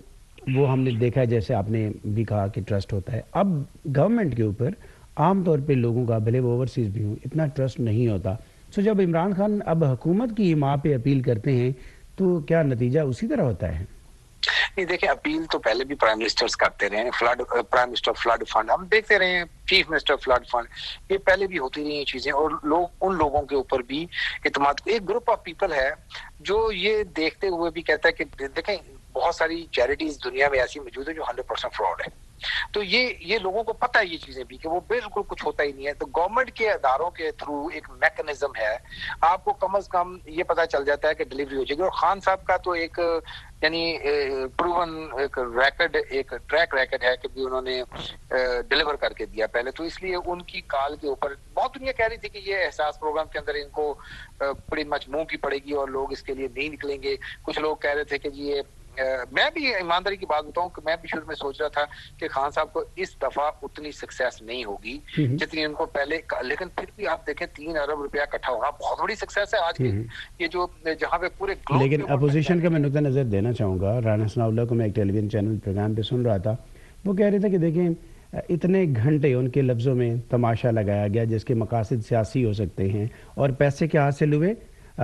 वो हमने देखा है, जैसे आपने भी कहा कि ट्रस्ट होता है। अब गवर्नमेंट के ऊपर आम तौर पे लोगों का, भले वो ओवरसीज भी हूँ, इतना ट्रस्ट नहीं होता। सो जब इमरान खान अब हुकूमत की माँ पे अपील करते हैं तो क्या नतीजा उसी तरह होता है? नहीं, देखिए अपील तो पहले भी प्राइम मिनिस्टर्स करते रहे हैं, प्राइम मिनिस्टर फ्लड फंड हम देखते रहे हैं, चीफ मिनिस्टर फ्लड फंड, ये पहले भी होती रही हैं चीजें। और लोग उन लोगों के ऊपर भी इत्मीनान, एक ग्रुप ऑफ पीपल है जो ये देखते हुए भी कहता है कि देखें बहुत सारी चैरिटीज दुनिया में ऐसी मौजूद है जो 100% फ्रॉड है। तो ये लोगों को पता है ये चीजें भी कि वो बिल्कुल कुछ होता ही नहीं है। तो गवर्नमेंट के अदारों के थ्रू एक मैकेनिज्म है, आपको कम से कम ये पता चल जाता है कि डिलीवरी हो जाएगी। और खान साहब का तो एक यानी प्रूवन एक रैकेट, एक ट्रैक रैकेट है कि भी उन्होंने डिलीवर करके दिया पहले, तो इसलिए उनकी कॉल के ऊपर बहुत दुनिया कह रही थी कि ये एहसास प्रोग्राम के अंदर इनको बड़ी मच मुंह की पड़ेगी और लोग इसके लिए नहीं निकलेंगे। कुछ लोग कह रहे थे कि जी ये मैं भी ईमानदारी की बात बताऊं कि मैं भी शुरू में सोच रहा था कि खान साहब को इस दफा उतनी सक्सेस नहीं होगी जितनी उनको पहले, लेकिन फिर भी आप देखें 3 अरब रुपया इकट्ठा होना बहुत बड़ी सक्सेस है आज की ये जो जहां पे पूरे ग्लोब। लेकिन अपोजिशन का मैं नुक्ता नजर देना चाहूंगा। राना सनाउल्लाह को मैं एक टेलीविजन चैनल प्रोग्राम पे सुन रहा था, वो कह रहे थे कि देखें इतने घंटे उनके लफ्जों में तमाशा लगाया गया जिसके मकासद सियासी हो सकते हैं, और पैसे क्या हासिल हुए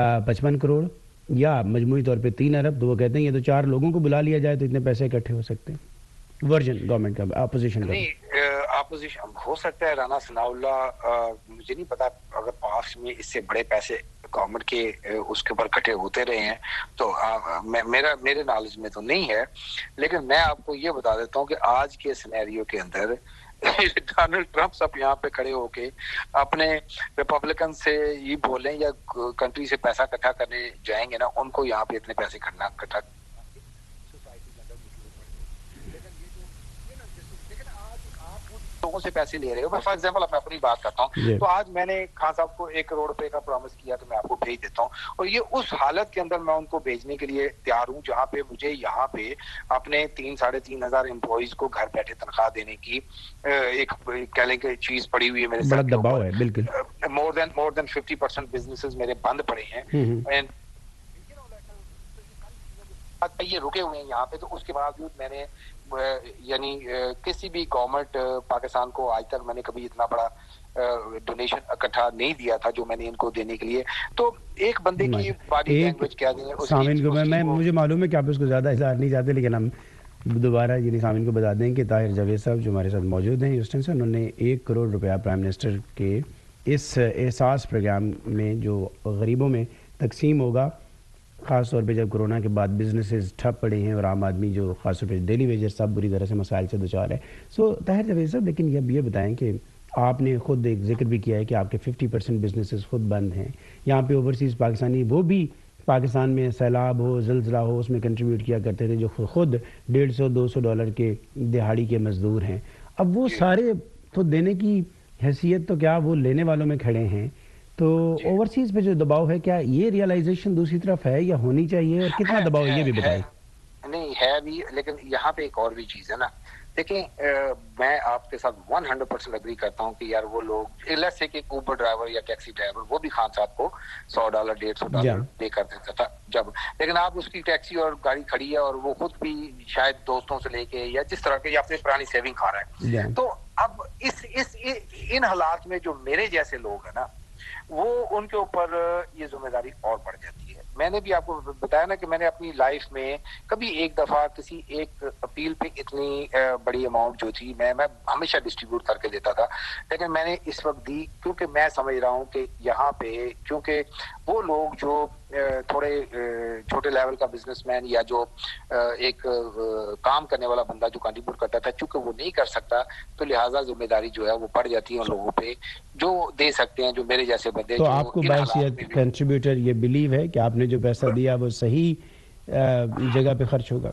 55 करोड़ या मजमूई तौर पे 3 अरब। तो वो कहते हैं ये तो 4 लोगों को बुला लिया जाए तो इतने पैसे इकट्ठे हो सकते हैं। वर्जन गवर्नमेंट का, अपोजिशन का नहीं, अपोजिशन हो सकता है। राना सनाउल्लाह मुझे नहीं पता, अगर पास में इससे बड़े पैसे गवर्नमेंट के उसके ऊपर इकट्ठे होते रहे हैं तो मेरे नॉलेज में तो नहीं है। लेकिन मैं आपको ये बता देता हूँ कि आज के सिनेरियो के अंदर डोनाल्ड ट्रंप सब यहाँ पे खड़े होके अपने रिपब्लिकन से ये बोलें या कंट्री से पैसा इकट्ठा करने जाएंगे ना, उनको यहाँ पे इतने पैसे इकट्ठा लोगों से पैसे ले रहे हो। मैं फॉर एग्जांपल अपनी बात करता हूँ, तो आज मैंने खान साहब को 1 करोड़ रुपए का प्रॉमिस किया तो मैं आपको भेज देता हूँ, और ये उस हालत के अंदर मैं उनको भेजने के लिए तैयार हूँ जहाँ पे मुझे यहाँ पे अपने 3-3.5 हजार एम्प्लॉइज को घर बैठे तनख्वाह देने की एक कह लें कि चीज पड़ी हुई है मेरे साथ, दबाव है बिल्कुल। मोर देन 50% बिजनेसेस मेरे बंद पड़े हैं, एंड ये रुके हुए हैं यहाँ पे। तो उसके बावजूद मैंने यानी किसी भी गवर्नमेंट पाकिस्तान को आज तक मैंने कभी इतना बड़ा डोनेशन इकट्ठा नहीं दिया था जो मैंने इनको देने के लिए। तो एक बंदे की बॉडी लैंग्वेज क्या दें सामिन को मैं मुझे मालूम है कि आप उसको ज्यादा इज़हार नहीं चाहते, लेकिन हम दोबारा यानी सामिन को बता दें कि ताहिर जावेद साहब जो हमारे साथ मौजूद हैं ह्यूस्टन से, उन्होंने 1 करोड़ रुपया प्राइम मिनिस्टर के इस एहसास प्रोग्राम में जो गरीबों में तकसीम होगा, ख़ास तौर पे जब कोरोना के बाद बिजनेसेस ठप पड़े हैं और आम आदमी जो ख़ास तौर पे डेली वेजर सब बुरी तरह से मसाइल से दुचार है। सो ताहिर जावेद साहब, लेकिन ये बताएं कि आपने खुद एक जिक्र भी किया है कि आपके 50% बिजनेसेस खुद बंद हैं यहाँ पे। ओवरसीज़ पाकिस्तानी वो भी पाकिस्तान में सैलाब हो, ज़िलज़ला हो, उसमें कंट्रीब्यूट किया करते थे, जो खुद $150-200 के दिहाड़ी के मजदूर हैं। अब वो सारे तो देने की हैसियत तो क्या वो लेने वालों में खड़े हैं। तो ओवरसीज पे जो दबाव है, क्या ये रियलाइजेशन दूसरी तरफ है या होनी चाहिए, और कितना दबाव है ये भी बताएं। नहीं, نہیں ہے بھی, لیکن یہاں پہ ایک اور بھی چیز ہے نا. دیکھیں میں آپ کے ساتھ 100% اگری کرتا ہوں کہ یار وہ لوگ لیٹس سے کہ اوبر ڈرائیور یا ٹیکسی ڈرائیور وہ بھی خان صاحب کو $100 $150 پے کر دیتا تھا جب, لیکن آپ اس کی ٹیکسی اور گاڑی کھڑی ہے اور وہ خود بھی شاید دوستوں سے لے کے یا جس طرح کے یا اپنی پرانی سیونگ کھا رہا ہے. تو اب ان حالات میں جو میرے جیسے لوگ ہیں نا وہ ان کے اوپر یہ ذمہ داری اور بڑھ جاتی ہے. میں نے بھی آپ کو بتایا نا کہ میں نے اپنی لائف میں کبھی ایک دفعہ کسی ایک اپیل پہ اتنی بڑی اماؤنٹ جو تھی میں ہمیشہ ڈسٹریبیوٹ کر کے دیتا تھا, لیکن میں نے اس وقت دی کیونکہ میں سمجھ رہا ہوں کہ یہاں پہ کیونکہ وہ لوگ جو تھوڑے چھوٹے لیول کا بزنس مین یا جو ایک کام کرنے والا بندہ جو کنٹریبیوٹ کرتا تھا, چونکہ وہ نہیں کر سکتا تو لہٰذا ذمہ داری جو ہے وہ پڑ جاتی ہے ان لوگوں پہ جو دے سکتے ہیں, جو میرے جیسے بندے. تو آپ کو بحیثیت کنٹریبیوٹر یہ بلیو ہے کہ آپ نے جو پیسہ دیا وہ صحیح جگہ پہ خرچ ہوگا؟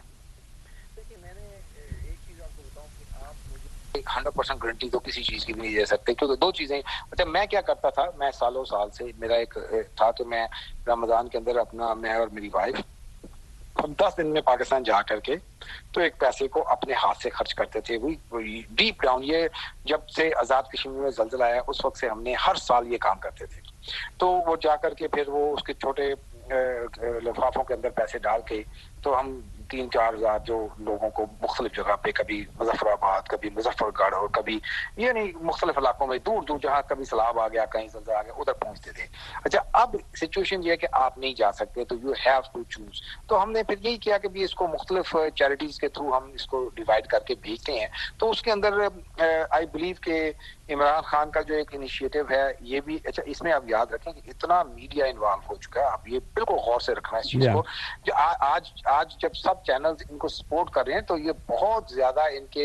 100% گارنٹی تو کسی چیز کی بھی نہیں دے سکتے, کیونکہ دو چیزیں. اچھا میں کیا کرتا تھا, میں سالوں سال سے میرا ایک تھا کہ میں رمضان کے اندر اپنا میں اور میری وائف ہم 10 دن میں پاکستان جا کر کے تو ایک پیسے کو اپنے ہاتھ سے خرچ کرتے تھے. وہی ڈیپ ڈاؤن, یہ جب سے آزاد کشمیر میں زلزلہ آیا اس وقت سے ہم نے ہر سال یہ کام کرتے تھے. تو وہ جا کر کے پھر وہ اس کے چھوٹے لفافوں کے اندر پیسے ڈال کے تو ہم 3-4 ہزار جو لوگوں کو مختلف جگہ پہ, کبھی مظفر آباد, کبھی مظفر گڑھ اور کبھی یعنی مختلف علاقوں میں دور دور جہاں کبھی سیلاب آ گیا کہیں زلزلہ آ گیا ادھر پہنچتے تھے. اچھا اب سچویشن یہ ہے کہ آپ نہیں جا سکتے تو یو ہیو ٹو چوز. تو ہم نے پھر یہی کیا کہ بھی اس کو مختلف چیریٹیز کے تھرو ہم اس کو ڈیوائڈ کر کے بھیجتے ہیں. تو اس کے اندر آئی بلیو کہ عمران خان کا جو ایک انیشیٹو ہے یہ بھی اچھا, اس میں آپ یاد رکھیں کہ اتنا میڈیا انوالو ہو چکا ہے, آپ یہ بالکل غور سے رکھنا ہے اس چیز کو. جو آج جب سب چینلز ان کو سپورٹ کر رہے ہیں تو یہ بہت زیادہ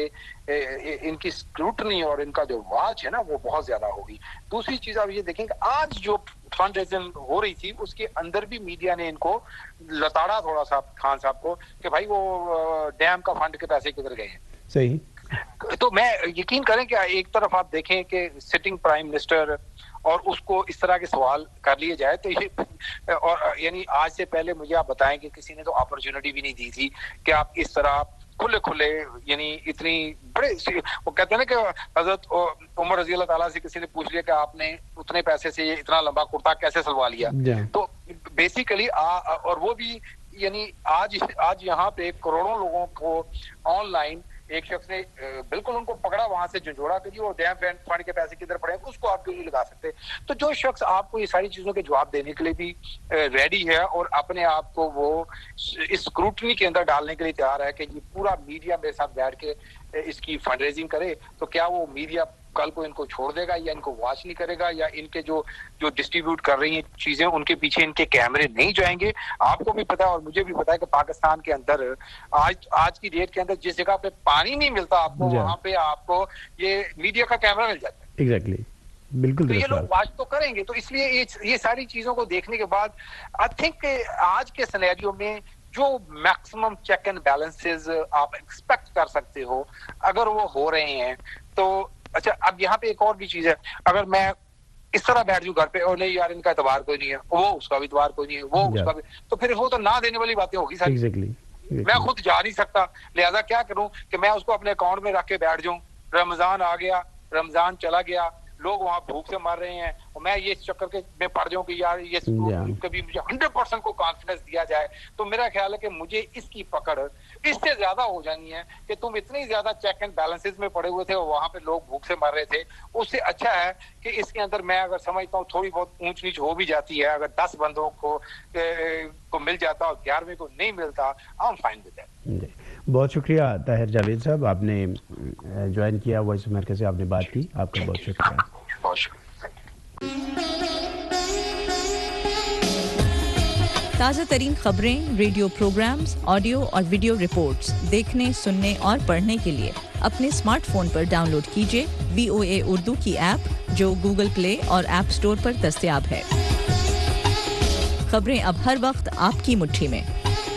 ان کی اسکروٹنی اور ان کا جو واچ ہے نا وہ بہت زیادہ ہوگی. دوسری چیز آپ یہ دیکھیں کہ آج جو فنڈ ریزنگ ہو رہی تھی اس کے اندر بھی میڈیا نے ان کو لتاڑا تھوڑا سا خان صاحب کو کہ بھائی وہ ڈیم کا فنڈ کے پیسے کدھر گئے ہیں. صحیح. تو میں یقین کریں کہ ایک طرف آپ دیکھیں کہ سٹنگ پرائم منسٹر اور اس کو اس طرح کے سوال کر لیے جائے تو یہ اور یعنی آج سے پہلے مجھے آپ بتائیں کہ کسی نے تو اپرچونٹی بھی نہیں دی تھی کہ آپ اس طرح کھلے یعنی اتنی بڑے, وہ کہتے ہیں نا کہ حضرت عمر رضی اللہ تعالیٰ سے کسی نے پوچھ لیا کہ آپ نے اتنے پیسے سے یہ اتنا لمبا کرتا کیسے سلوا لیا. تو بیسیکلی اور وہ بھی یعنی آج یہاں پہ کروڑوں لوگوں کو آن لائن ایک شخص نے بالکل ان کو پکڑا وہاں سے جھنجھوڑا کہ جی وہ ڈیم فنڈ کے پیسے کدھر پڑے اس کو آپ کیوں نہیں لگا سکتے. تو جو شخص آپ کو یہ ساری چیزوں کے جواب دینے کے لیے بھی ریڈی ہے اور اپنے آپ کو وہ اس اسکروٹنی کے اندر ڈالنے کے لیے تیار ہے کہ یہ پورا میڈیا میرے ساتھ بیٹھ کے اس کی فنڈ ریزنگ کرے, تو کیا وہ میڈیا کل کو ان کو چھوڑ دے گا یا ان کو واچ نہیں کرے گا, یا ان کے جو ڈسٹریبیوٹ کر رہی ہیں چیزیں ان کے پیچھے ان کے کیمرے نہیں جائیں گے. آپ کو بھی پتا ہے اور مجھے بھی پتا ہے کہ پاکستان کے اندر آج کی ڈیٹ کے اندر جس جگہ پہ پانی نہیں ملتا آپ کو وہاں پہ آپ کو یہ میڈیا کا کیمرہ مل جاتا ہے. ایگزیکٹلی, بالکل. تو یہ لوگ واچ تو کریں گے. تو اس لیے یہ ساری چیزوں کو دیکھنے کے بعد آئی تھنک آج کے سینیریو میں جو میکسیمم چیک اینڈ بیلنسز آپ ایکسپیکٹ کر سکتے ہو اگر وہ ہو رہے ہیں تو اچھا. اب یہاں پہ ایک اور بھی چیز ہے, اگر میں اس طرح بیٹھ جوں گھر پہ اور نہیں یار ان کا اعتبار کوئی نہیں ہے, وہ اس کا بھی اعتبار کوئی نہیں ہے, وہ اس کا بھی, تو پھر وہ تو نہ دینے والی باتیں ہوگی ساری. میں خود جا نہیں سکتا, لہذا کیا کروں کہ میں اس کو اپنے اکاؤنٹ میں رکھ کے بیٹھ جاؤں. رمضان آ گیا, رمضان چلا گیا, لوگ وہاں بھوک سے مر رہے ہیں اور میں یہ چکر کے میں پڑھ جاؤں کہ یار یہ کبھی مجھے 100% کو کانفیڈنس دیا جائے تو میرا خیال ہے کہ مجھے اس کی پکڑ اس سے زیادہ ہو جانی ہے کہ تم اتنی زیادہ چیک اینڈ بیلنسز میں پڑے ہوئے تھے اور وہاں پہ لوگ بھوک سے مر رہے تھے. اس سے اچھا ہے کہ اس کے اندر میں اگر سمجھتا ہوں تھوڑی بہت اونچ نیچ ہو بھی جاتی ہے, اگر 10 بندوں کو مل جاتا اور 11ویں کو نہیں ملتا, I am fine with that. بہت شکریہ طاہر جاوید صاحب, آپ نے جوائن کیا وائس امریکہ سے, آپ نے بات کی, آپ کا بہت شکریہ. بہت شکریہ. تازہ ترین خبریں, ریڈیو پروگرامز, آڈیو اور ویڈیو رپورٹس دیکھنے, سننے اور پڑھنے کے لیے اپنے اسمارٹ فون پر ڈاؤن لوڈ کیجیے VOA اردو کی ایپ جو گوگل پلے اور ایپ سٹور پر دستیاب ہے. خبریں اب ہر وقت آپ کی مٹھی میں.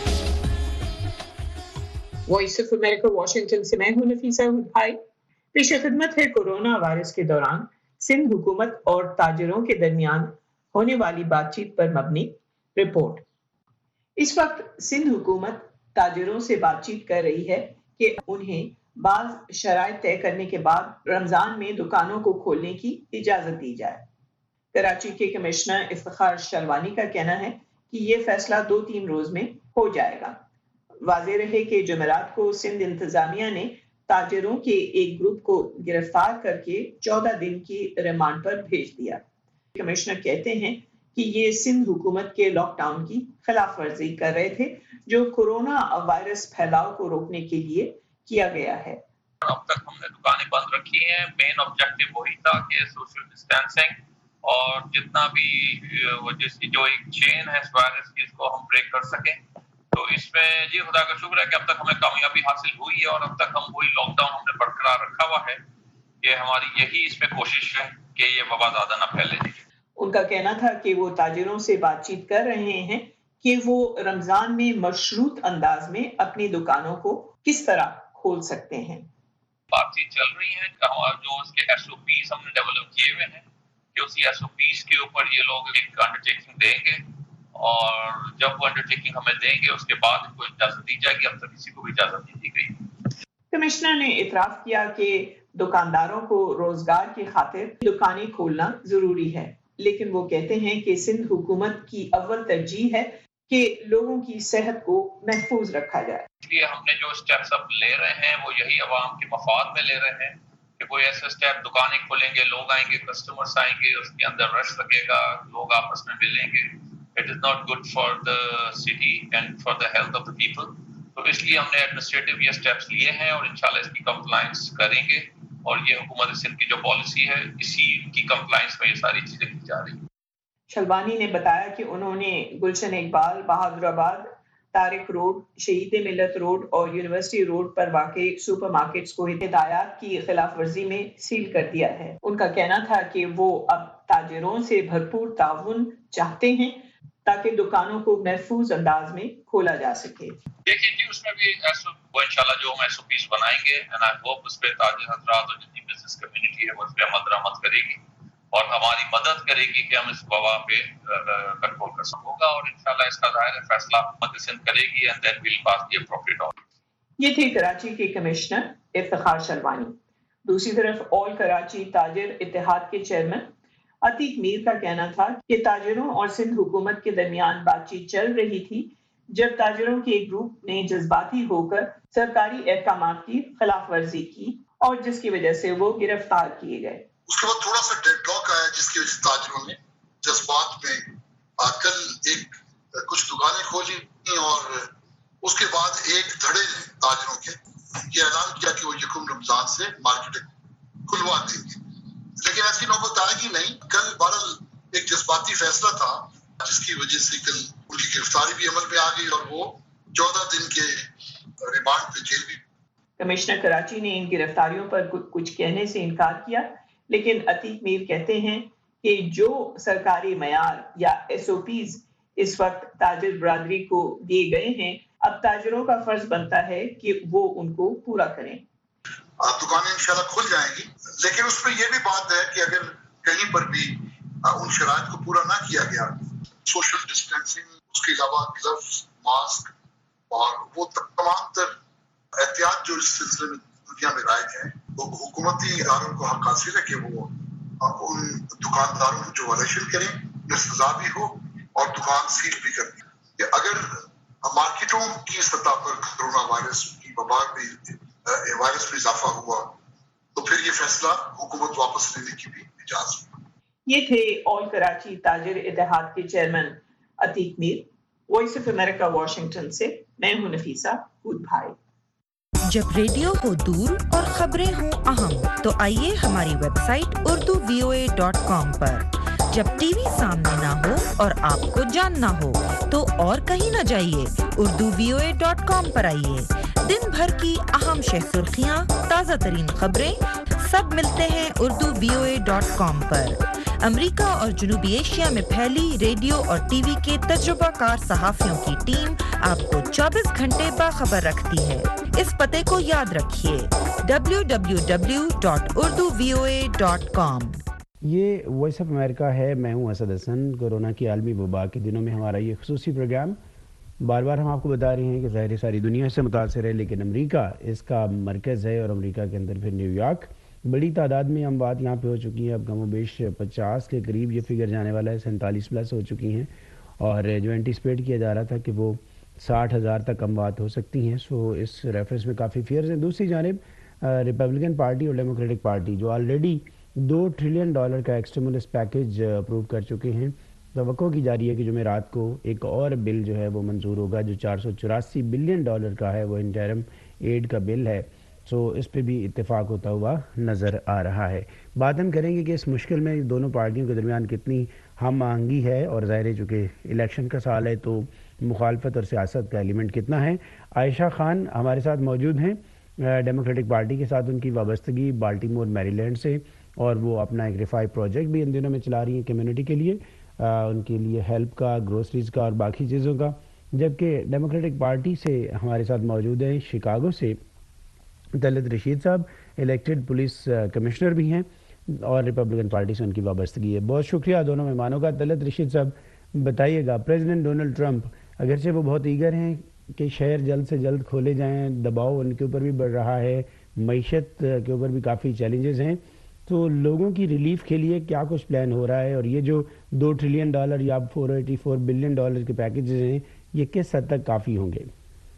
وائس آف امریکہ واشنگٹن سے میں ہوں نفیسہ ہدائی. پیش خدمت ہے کورونا وائرس کے دوران سندھ حکومت اور تاجروں کے درمیان ہونے والی بات چیت پر مبنی رپورٹ. اس وقت سندھ حکومت تاجروں سے بات چیت کر رہی ہے کہ انہیں بعض شرائط طے کرنے کے بعد رمضان میں دکانوں کو کھولنے کی اجازت دی جائے۔ کراچی کے کمشنر افتخار شلوانی کا کہنا ہے کہ یہ فیصلہ 2-3 روز میں ہو جائے گا۔ واضح رہے کہ جمعرات کو سندھ انتظامیہ نے تاجروں کے ایک گروپ کو گرفتار کر کے 14 دن کی ریمانڈ پر بھیج دیا۔ کمشنر کہتے ہیں کہ یہ سندھ حکومت کے لاک ڈاؤن کی خلاف ورزی کر رہے تھے جو کورونا وائرس پھیلاؤ کو روکنے کے لیے کیا گیا ہے۔ اب تک ہم نے دکانیں بند رکھی ہیں، مین آبجیکٹو وہی تھا کہ سوشل ڈسٹینسنگ اور جتنا بھی جو ایک چین ہے اس وائرس کی اس کو ہم بریک کر سکیں۔ تو اس میں جی خدا کا شکر ہے کہ اب تک ہمیں کامیابی حاصل ہوئی ہے اور اب تک ہم وہی لاک ڈاؤن ہم نے برقرار رکھا ہوا ہے کہ ہماری یہی اس میں کوشش ہے کہ یہ وبا زیادہ نہ پھیلے۔ ان کا کہنا تھا کہ وہ تاجروں سے بات چیت کر رہے ہیں کہ وہ رمضان میں مشروط انداز میں اپنی دکانوں کو کس طرح کھول سکتے ہیں۔ بات چیت چل رہی ہے جو اس کے ایس او پیز ہم نے ڈیولپ کیے ہوئے ہیں کہ اسی ایس او پیز کے اوپر یہ لوگ ایک انڈرٹیکنگ دیں گے اور جب وہ انڈرٹیکنگ ہمیں دیں گے اس کے بعد ان کو اجازت دی جائے گی۔ اب تک کسی کو بھی اجازت نہیں دی گئی۔ کمشنر نے اعتراف کیا کہ دکانداروں کو روزگار کی خاطر دکانیں کھولنا ضروری ہے، لیکن وہ کہتے ہیں کہ سندھ حکومت کی اول ترجیح ہے کہ لوگوں کی صحت کو محفوظ رکھا جائے۔ اس لیے ہم نے جو اسٹیپس اب لے رہے ہیں وہ یہی عوام کے مفاد میں لے رہے ہیں کہ کوئی ایسا اسٹیپ، دکانیں کھولیں گے، لوگ آئیں گے، کسٹمرس آئیں گے، اس کے اندر رش لگے گا، لوگ آپس میں ملیں گے۔ It is not good for the city and for the health of the people. تو اس لیے ہم نے ایڈمنسٹریٹو یہ اسٹیپس لیے ہیں اور انشاءاللہ اس کی کمپلائنس کریں گے اور یہ حکومت سندھ کی جو پالیسی ہے اسی کی کمپلائنس میں یہ ساری چیزیں کی جا رہی ہیں۔ شلوانی نے بتایا کہ انہوں نے گلشن اقبال، بہادر آباد، طارق روڈ، شہید ملت روڈ اور یونیورسٹی روڈ پر واقع سپر مارکیٹس کو ہدایات کی خلاف ورزی میں سیل کر دیا ہے۔ ان کا کہنا تھا کہ وہ اب تاجروں سے بھرپور تعاون چاہتے ہیں تاکہ دکانوں کو محفوظ انداز میں کھولا جا سکے۔ دیکھیں جی اس میں بھی انشاءاللہ جو ہم ایس او پیز بنائیں گے اینڈ آئی ہوپ اس پہ تاجر حضرات اور جتنی بزنس کمیونٹی ہے وہ اس پہ عمل درآمد کرے گی اور ہماری مدد کرے گی کہ ہم اس وبا پہ کنٹرول کر سکوں گا اور انشاءاللہ اس کا ظاہر ہے فیصلہ حکومت سندھ کرے گی and then we'll pass the appropriate order. یہ تھے کراچی کے کمشنر افتخار شلوانی۔ دوسری طرف آل کراچی تاجر اتحاد کے چیئرمین عتیق میر کا کہنا تھا کہ تاجروں اور سندھ حکومت کے درمیان بات چیت چل رہی تھی جب تاجروں کے ایک گروپ نے جذباتی ہو کر سرکاری احکامات کی خلاف ورزی کی اور جس کی وجہ سے وہ گرفتار کیے گئے۔ اس کے بعد تھوڑا سا ڈیڈ لاک آیا جس کی وجہ سے تاجروں نے جذبات میں کل کچھ دکانیں کھولی اور اس کے بعد ایک دھڑے تاجروں کے یہ اعلان کیا کہ وہ یکم رمضان سے مارکیٹ کھلوا دیں گے، لیکن ایسی نوبت آئے گی نہیں۔ کل بہرحال ایک جذباتی فیصلہ تھا جس کی وجہ سے کل ان کی گرفتاری بھی عمل میں آ گئی اور وہ 14 دن کے ریمانڈ پہ جیل بھی۔ کمشنر کراچی نے ان گرفتاریوں پر کچھ کہنے سے انکار کیا، لیکن عتیق میر کہتے ہیں کہ جو سرکاری معیار یا ایس او پیز اس وقت تاجر برادری کو دیے گئے ہیں اب تاجروں کا فرض بنتا ہے کہ وہ ان کو پورا کریں۔ دکانیں انشاءاللہ کھل جائیں گی، لیکن اس میں یہ بھی بات ہے کہ اگر کہیں پر بھی ان شرائط کو پورا نہ کیا گیا، سوشل ڈسٹینسنگ، اس کے علاوہ گلوز، ماسک اور وہ تمام تر احتیاط جو اس سلسلے میں دنیا میں رائج ہیں، وہ حکومتی اداروں کو حق حاصل ہے کہ وہ ان دکانداروں کو جو وائلیشن کریں جو سزا بھی ہو اور دکان سیل بھی کر دیں۔ کہ اگر مارکیٹوں کی سطح پر کرونا وائرس کی وبا وائرس میں اضافہ ہوا تو پھر یہ فیصلہ حکومت واپس لینے کی بھی اجازت۔ یہ تھے آل کراچی تاجر اتحاد کے chairman Atiq Mir. Voice of America Washington سے میں ہوں نفیسہ خود بھائی۔ جب ریڈیو ہو دور اور خبریں ہوں اہم تو آئیے ہماری ویب سائٹ urduvoa.com پر۔ جب ٹی وی سامنے نہ ہو اور آپ کو جاننا ہو تو اور کہیں نہ جائیے، urduvoa.com پر آئیے۔ دن بھر کی اہم شہ سرخیاں، تازہ ترین خبریں سب ملتے ہیں urduvoa.com پر۔ امریکہ اور جنوبی ایشیا میں پھیلی ریڈیو اور ٹی وی کے تجربہ کار صحافیوں کی ٹیم آپ کو 24 گھنٹے باخبر رکھتی ہے۔ اس پتے کو یاد رکھیے www.urduvoa.com۔ یہ وائس آف امریکہ ہے، میں ہوں اسد حسن۔ کورونا کی عالمی وبا کے دنوں میں ہمارا یہ خصوصی پروگرام بار بار ہم آپ کو بتا رہے ہیں کہ ظاہر ساری دنیا سے متاثر ہے، لیکن امریکہ اس کا مرکز ہے، اور امریکہ کے اندر پھر نیو یارک. بڑی تعداد میں اموات یہاں پہ ہو چکی ہیں، اب کم و بیش 50 کے قریب یہ فگر جانے والا ہے، 47 پلس ہو چکی ہیں، اور جو اینٹیسپیٹ کیا جا رہا تھا کہ وہ 60,000 تک اموات ہو سکتی ہیں. سو اس ریفرنس میں کافی فیئرز ہیں. دوسری جانب ریپبلکن پارٹی اور ڈیموکریٹک پارٹی جو آلریڈی $2 ٹریلین کا ایکسٹیمولس پیکج اپروو کر چکے ہیں، توقع کی جا رہی ہے کہ جمعرات کو ایک اور بل جو ہے وہ منظور ہوگا جو $484 بلین کا ہے، وہ انٹرم ایڈ کا بل ہے. سو اس پہ بھی اتفاق ہوتا ہوا نظر آ رہا ہے. بات ہم کریں گے کہ اس مشکل میں دونوں پارٹیوں کے درمیان کتنی ہم آہنگی ہے، اور ظاہر ہے چونکہ الیکشن کا سال ہے تو مخالفت اور سیاست کا ایلیمنٹ کتنا ہے. عائشہ خان ہمارے ساتھ موجود ہیں، ڈیموکریٹک پارٹی کے ساتھ ان کی وابستگی بالٹیمور میری لینڈ سے، اور وہ اپنا ایک ریفائی پروجیکٹ بھی ان دنوں میں چلا رہی ہیں کمیونٹی کے لیے، ان کے لیے ہیلپ کا، گروسریز کا اور باقی چیزوں کا. جبکہ ڈیموکریٹک پارٹی سے ہمارے ساتھ موجود ہیں شکاگو سے طلعت رشید صاحب، الیکٹڈ پولیس کمشنر بھی ہیں، اور ریپبلکن پارٹی سے ان کی وابستگی ہے. بہت شکریہ دونوں مہمانوں کا. طلعت رشید صاحب بتائیے گا، پریزیڈنٹ ڈونلڈ ٹرمپ اگرچہ وہ بہت ایگر ہیں کہ شہر جلد سے جلد کھولے جائیں، دباؤ ان کے اوپر بھی بڑھ رہا ہے، معیشت کے اوپر بھی کافی چیلنجز ہیں، تو لوگوں کی ریلیف کے لیے کیا کچھ پلان ہو رہا ہے، اور یہ جو $2 ٹریلین یا $484 بلین کے پیکیجز ہیں یہ کس حد تک کافی ہوں گے؟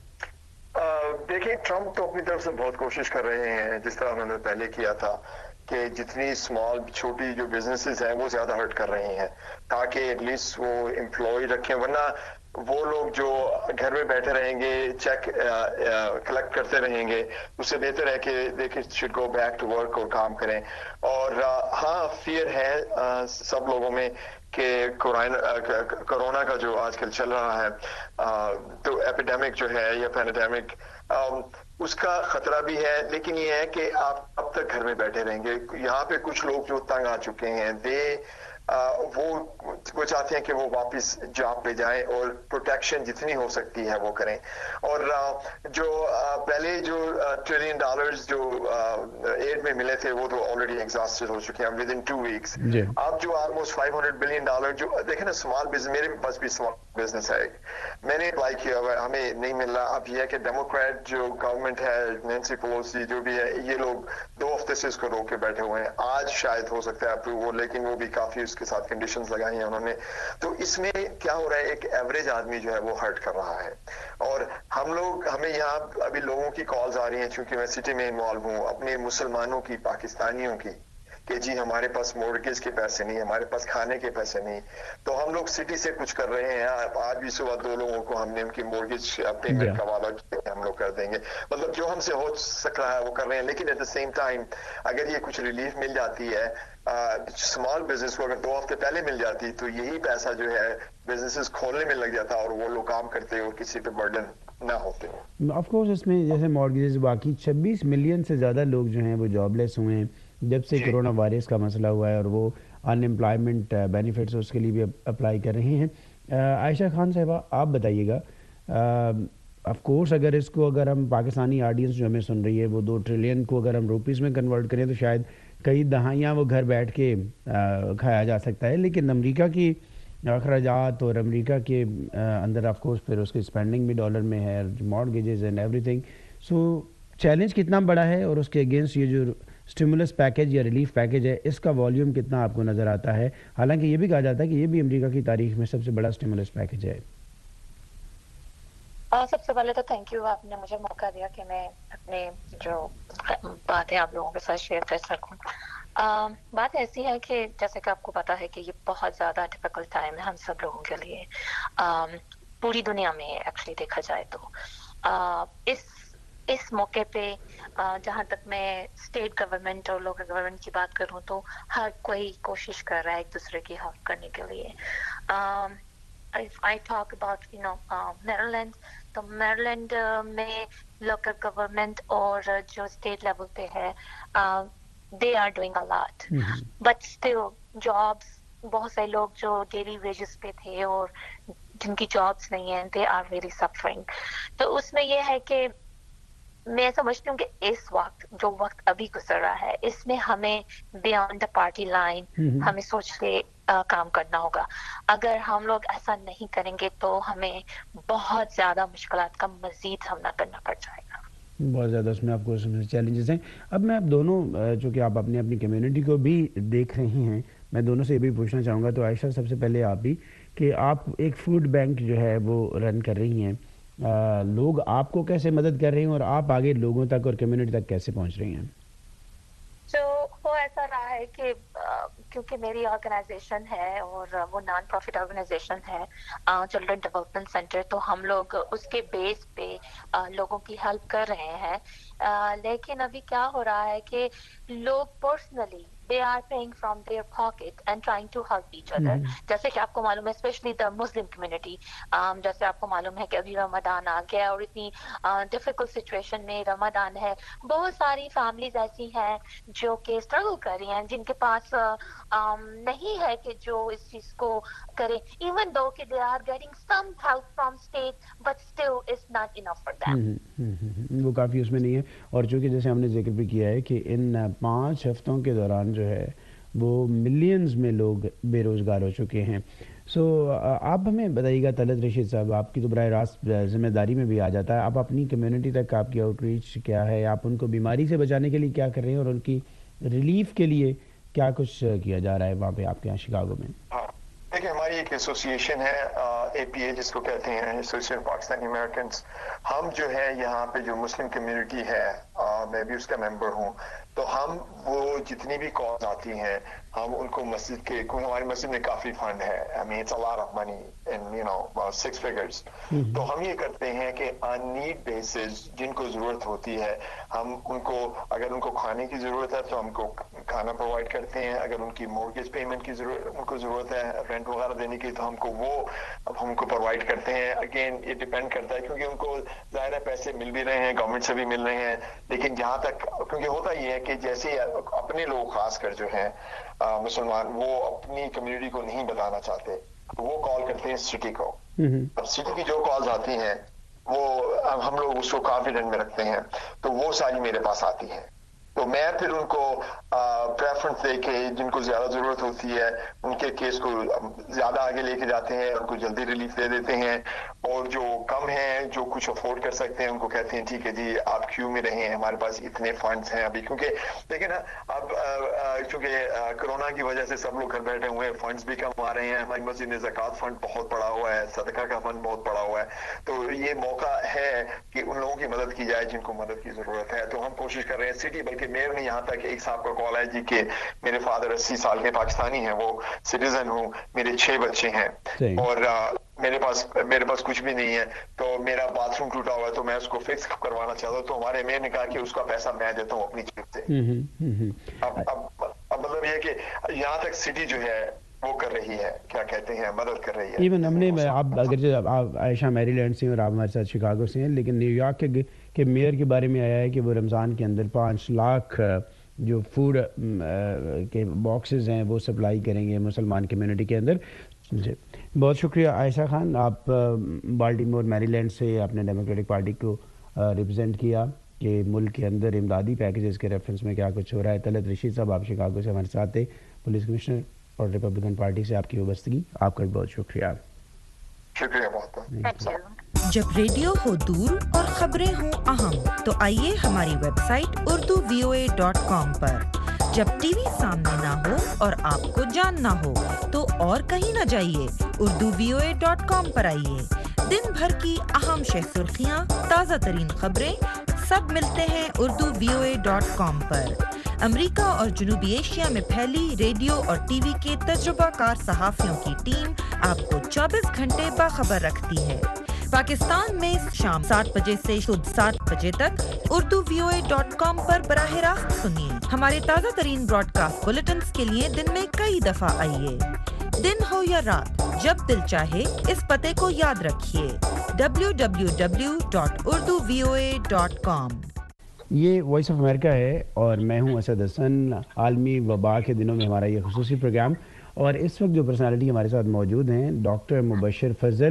دیکھیں، ٹرمپ تو اپنی طرف سے بہت کوشش کر رہے ہیں، جس طرح انہوں نے پہلے کیا تھا کہ جتنی چھوٹی جو بزنسز ہیں وہ زیادہ ہرٹ کر رہے ہیں تاکہ ایٹ لیسٹ وہ امپلائی رکھیں، ورنہ وہ لوگ جو گھر میں بیٹھے رہیں گے، چیک کلیکٹ کرتے رہیں گے، اس سے بہتر ہے کہ دیکھیں should go back to work اور کام کریں. اور ہاں، فیئر ہے سب لوگوں میں کہ کورونا کا جو آج کل چل رہا ہے، تو ایپیڈیمک جو ہے یا پینڈیمک، اس کا خطرہ بھی ہے. لیکن یہ ہے کہ آپ اب تک گھر میں بیٹھے رہیں گے. یہاں پہ کچھ لوگ جو تنگ آ چکے ہیں، وہ چاہتے ہیں کہ وہ واپس جاب پہ جائیں اور پروٹیکشن جتنی ہو سکتی ہے وہ کریں. اور جو پہلے جو $1 ٹریلین جو ایڈ میں ملے تھے وہ تو آلریڈی ایگزاسٹڈ ہو چکے ہیں ود ان 2 ویکس. اب جو آلموسٹ $500 بلین جو دیکھیں نا، اسمال بزنس، میرے پاس بھی اسمال بزنس ہے، میں نے اپلائی کیا ہوا، ہمیں نہیں مل رہا. اب یہ ہے کہ ڈیموکریٹ جو گورنمنٹ ہے، نینسی پیلوسی جو بھی ہے، یہ لوگ 2 ہفتے سے اس کو روک کے بیٹھے ہوئے ہیں. آج شاید ہو سکتا ہے اپروو، لیکن وہ بھی کافی اس کے ساتھ کنڈیشنز لگائی ہیں انہوں نے. تو اس میں کیا ہو رہا ہے، ایک ایوریج آدمی جو ہے وہ ہرٹ کر رہا ہے. اور ہمیں یہاں ابھی لوگوں کی کالز آ رہی ہیں، چونکہ میں سٹی میں انوالو ہوں، اپنے مسلمانوں کی، پاکستانیوں کی، کہ جی ہمارے پاس مورگیج کے پیسے نہیں، ہمارے پاس کھانے کے پیسے نہیں. تو ہم لوگ سٹی سے کچھ کر رہے ہیں. آج بھی صبح 2 لوگوں کو ہم نے ان کی مورگیج پیمنٹ کا وعدہ کیا، ہم لوگ کر دیں گے. مطلب جو ہم سے ہو سک رہا ہے وہ کر رہے ہیں. لیکن ایٹ دا سیم ٹائم اگر یہ کچھ ریلیف مل جاتی ہے اسمال بزنس کو، اگر 2 ہفتے پہلے مل جاتی تو یہی پیسہ جو ہے بزنسز کھولنے میں لگ جاتا اور وہ لوگ کام کرتے اور کسی پہ برڈن نہ ہوتے. آف کورس اس میں جیسے مارگیجز، باقی 26 ملین سے زیادہ لوگ جو ہیں وہ جاب لیس ہوئے ہیں جب سے کرونا وائرس کا مسئلہ ہوا ہے، اور وہ ان امپلائمنٹ بینیفٹس اس کے لیے بھی اپلائی کر رہے ہیں. عائشہ خان صاحبہ آپ بتائیے گا، آف کورس اگر ہم پاکستانی آڈینس جو ہمیں سن رہی ہے وہ 2 ٹریلین کو اگر ہم روپیز میں کنورٹ کریں تو شاید کئی دہائیاں وہ گھر بیٹھ کے کھایا جا سکتا ہے. لیکن امریکہ کی اخراجات اور امریکہ کے اندر آف کورس پھر اس کی اسپینڈنگ بھی ڈالر میں ہے، مارگیجز اینڈ ایوری تھنگ. سو چیلنج کتنا بڑا ہے، اور اس کے اگینسٹ یہ جو اسٹیمولس پیکج یا ریلیف پیکج ہے اس کا والیوم کتنا آپ کو نظر آتا ہے؟ حالانکہ یہ بھی کہا جاتا ہے کہ یہ بھی امریکہ کی تاریخ میں سب سے بڑا اسٹیمولس پیکج ہے. سب سے پہلے تو تھینک یو، آپ نے مجھے موقع دیا کہ میں اپنے جو باتیں آپ لوگوں کے ساتھ شیئر کر سکوں. بات ایسی ہے کہ جیسے کہ آپ کو پتا ہے کہ یہ بہت زیادہ ڈیفیکلٹ ٹائم ہے ہم سب لوگوں کے لیے، پوری دنیا میں ایکچولی دیکھا جائے تو. اس موقع پہ جہاں تک میں اسٹیٹ گورنمنٹ اور لوکل گورنمنٹ کی بات کروں تو ہر کوئی کوشش کر رہا ہے ایک دوسرے کی ہیلپ کرنے کے لیے. I talk about Maryland, تو میریلینڈ میں لوکل گورنمنٹ اور جو اسٹیٹ لیول پہ ہے they are doing a lot, but still jobs، بہت سے لوگ جو ڈیلی ویجز پہ تھے اور جن کی جابس نہیں ہیں they are really suffering. تو اس میں یہ ہے کہ मैं समझती हूँ कि इस वक्त जो वक्त अभी गुजर रहा है इसमें हमें बियॉन्ड द पार्टी लाइन हमें सोच के काम करना होगा. अगर हम लोग ऐसा नहीं करेंगे तो हमें बहुत ज्यादा मुश्किलात का मजीद सामना करना पड़ जाएगा. बहुत ज़्यादा उसमें आपको उसमें चैलेंजेस हैं. अब मैं आप दोनों चूँकि आप अपनी अपनी कम्युनिटी को भी देख रही हैं, मैं दोनों से ये भी पूछना चाहूँगा. तो आयशा, सबसे पहले आप भी कि आप एक फूड बैंक जो है वो रन कर रही हैं, लोग आपको कैसे मदद कर रही हैं और आप आगे लोगों तक और कम्युनिटी तक कैसे पहुँच रही हैं? तो वो ऐसा रहा है कि क्योंकि मेरी ऑर्गेनाइजेशन है और वो नॉन प्रॉफिट ऑर्गेनाइजेशन है चिल्ड्रन डेवलपमेंट सेंटर, तो हम लोग उसके बेस पे लोगों की हेल्प कर रहे हैं. लेकिन अभी क्या हो रहा है कि लोग personally they are paying from their pocket and trying to help each other. जैसे कि आपको मालूम है स्पेशली द मुस्लिम कम्युनिटी, जैसे आपको मालूम है कि अभी रमजान आ गया और इतनी डिफिकल्ट सिचुएशन में रमजान है. बहुत सारी फैमिलीज ऐसी हैं जो कि स्ट्रगल कर रही हैं, जिनके पास नहीं है कि जो इस चीज को करें, इवन दो कि they are getting some help from state but still it's not enough for them. वो काफ़ी उसमें नहीं है. और चूँकि जैसे हमने जिक्र भी किया है कि इन 5 हफ्तों के दौरान जो है वो मिलियंस में लोग बेरोज़गार हो चुके हैं. सो आप हमें बताइएगा तलत रशीद साहब, आपकी तो बराह रास्त ज़िम्मेदारी में भी आ जाता है, आप अपनी कम्युनिटी तक आपकी आउटरीच क्या है, आप उनको बीमारी से बचाने के लिए क्या कर रहे हैं और उनकी रिलीफ के लिए क्या कुछ किया जा रहा है वहाँ पे आपके यहाँ शिकागो में? देखिए, हमारी एक एसोसिएशन है APA जिसको कहते हैं, एसोसिएशन पाकिस्तानी अमेरिकन. हम जो है यहाँ पे जो मुस्लिम कम्युनिटी है, मैं भी उसका मेंबर हूँ, तो हम वो जितनी भी कॉज आती हैं हम उनको मस्जिद के, क्योंकि हमारी मस्जिद में काफी फंड है, I mean it's a lot of money in you know 6 figures. तो हम ये करते हैं कि ऑन नीड बेसिस जिनको जरूरत होती है हम उनको, अगर उनको खाने की जरूरत है तो हमको खाना प्रोवाइड करते हैं, अगर उनकी मॉर्गेज पेमेंट की उनको जरूरत है रेंट वगैरह देने की तो हमको वो अब हमको प्रोवाइड करते हैं. अगेन ये डिपेंड करता है क्योंकि उनको ज़ाहिर है पैसे मिल भी रहे हैं, गवर्नमेंट से भी मिल रहे हैं, लेकिन जहाँ तक क्योंकि होता ये है कि जैसे अपने लोग खासकर जो हैं मुसलमान, वो अपनी कम्युनिटी को नहीं बताना चाहते, वो कॉल करते हैं सिटी को. अब सिटी की जो कॉल्स आती हैं वो हम लोग उसको कॉन्फिडेंट में रखते हैं, तो वो सारी मेरे पास आती हैं. तो मैं फिर उनको प्रेफरेंस दे के जिनको ज्यादा जरूरत होती है उनके केस को ज्यादा आगे लेके जाते हैं, उनको जल्दी रिलीफ दे देते हैं, और जो कम हैं जो कुछ अफोर्ड कर सकते हैं उनको कहते हैं ठीक है जी आप क्यू में रहें, हमारे पास इतने फंड्स हैं अभी. क्योंकि देखिए ना, अब चूंकि कोरोना की वजह से सब लोग घर बैठे हुए हैं, फंड्स भी कम आ रहे हैं. हमारी मस्जिद में ज़कात फंड बहुत पड़ा हुआ है, सदका का फंड बहुत पड़ा हुआ है, तो ये मौका है कि उन लोगों की मदद की जाए जिनको मदद की जरूरत है. तो हम कोशिश कर रहे हैं सिटी, बल्कि मेयर ने यहाँ तक एक साहब का कॉल है जी कि मेरे फादर 80 साल के पाकिस्तानी हैं, वो सिटीजन हूँ, मेरे 6 बच्चे हैं और मेरे पास कुछ भी नहीं है, तो मेरा बाथरूम टूटा हुआ है तो मैं उसको फिक्स करवाना चाहता हूँ. तो हमारे मेयर ने कहा कि उसका पैसा मैं देता हूँ अपनी जेब से. अब मतलब ये कि यहाँ तक सिटी जो है वो कर रही है, क्या कहते हैं, मदद कर रही है. इवन हमने आप अगर आप आयशा मैरीलैंड से और आप हमारे साथ शिकागो से हैं, लेकिन न्यूयॉर्क के मेयर के बारे में आया है कि वो रमज़ान के अंदर 5 लाख जो फूड के बॉक्सेस हैं वो सप्लाई करेंगे मुसलमान कम्युनिटी के अंदर. जी बहुत शुक्रिया आयशा खान, आप बाल्टीमोर मैरीलैंड से आपने डेमोक्रेटिक पार्टी को रिप्रेजेंट किया कि मुल्क के अंदर इमदादी पैकेजेस के रेफरेंस में क्या कुछ हो रहा है. तलत रशीद साहब, आप शिकागो से हमारे साथ थे, पुलिस कमिश्नर और रिपब्लिकन पार्टी से आपकी वाबस्तगी, आपका बहुत शुक्रिया. शुक्रिया बहुत. जब रेडियो हो दूर और खबरें हो अहम, तो आइए हमारी वेबसाइट urduvoa.com पर. जब टीवी सामने ना हो और आपको जानना हो तो और कहीं ना जाइए, urduvoa.com पर आइए. दिन भर की अहम सुर्खियां, ताज़ा तरीन खबरें सब मिलते हैं urduvoa.com पर. अमेरिका और जनूबी एशिया में फैली रेडियो और टीवी के तजुर्बाकार सहाफ़ियों की टीम आपको 24 घंटे बाखबर रखती है. पाकिस्तान में शाम 7 बजे से सुबह 7 बजे तक urduvoa.com पर बराह रास्त सुनिए. हमारे ताज़ा तरीन ब्रॉडकास्ट बुलेटिन्स के लिए दिन में कई दफा आइए. दिन हो या रात, जब दिल चाहे इस पते को याद रखिए, www.urduvoa.com. ये वॉइस ऑफ अमेरिका है और मैं हूं असद हसन. आलमी वबा के दिनों में हमारा ये खुसूसी प्रोग्राम, और इस वक्त जो पर्सनालिटी हमारे साथ मौजूद हैं डॉक्टर मुबशर फजल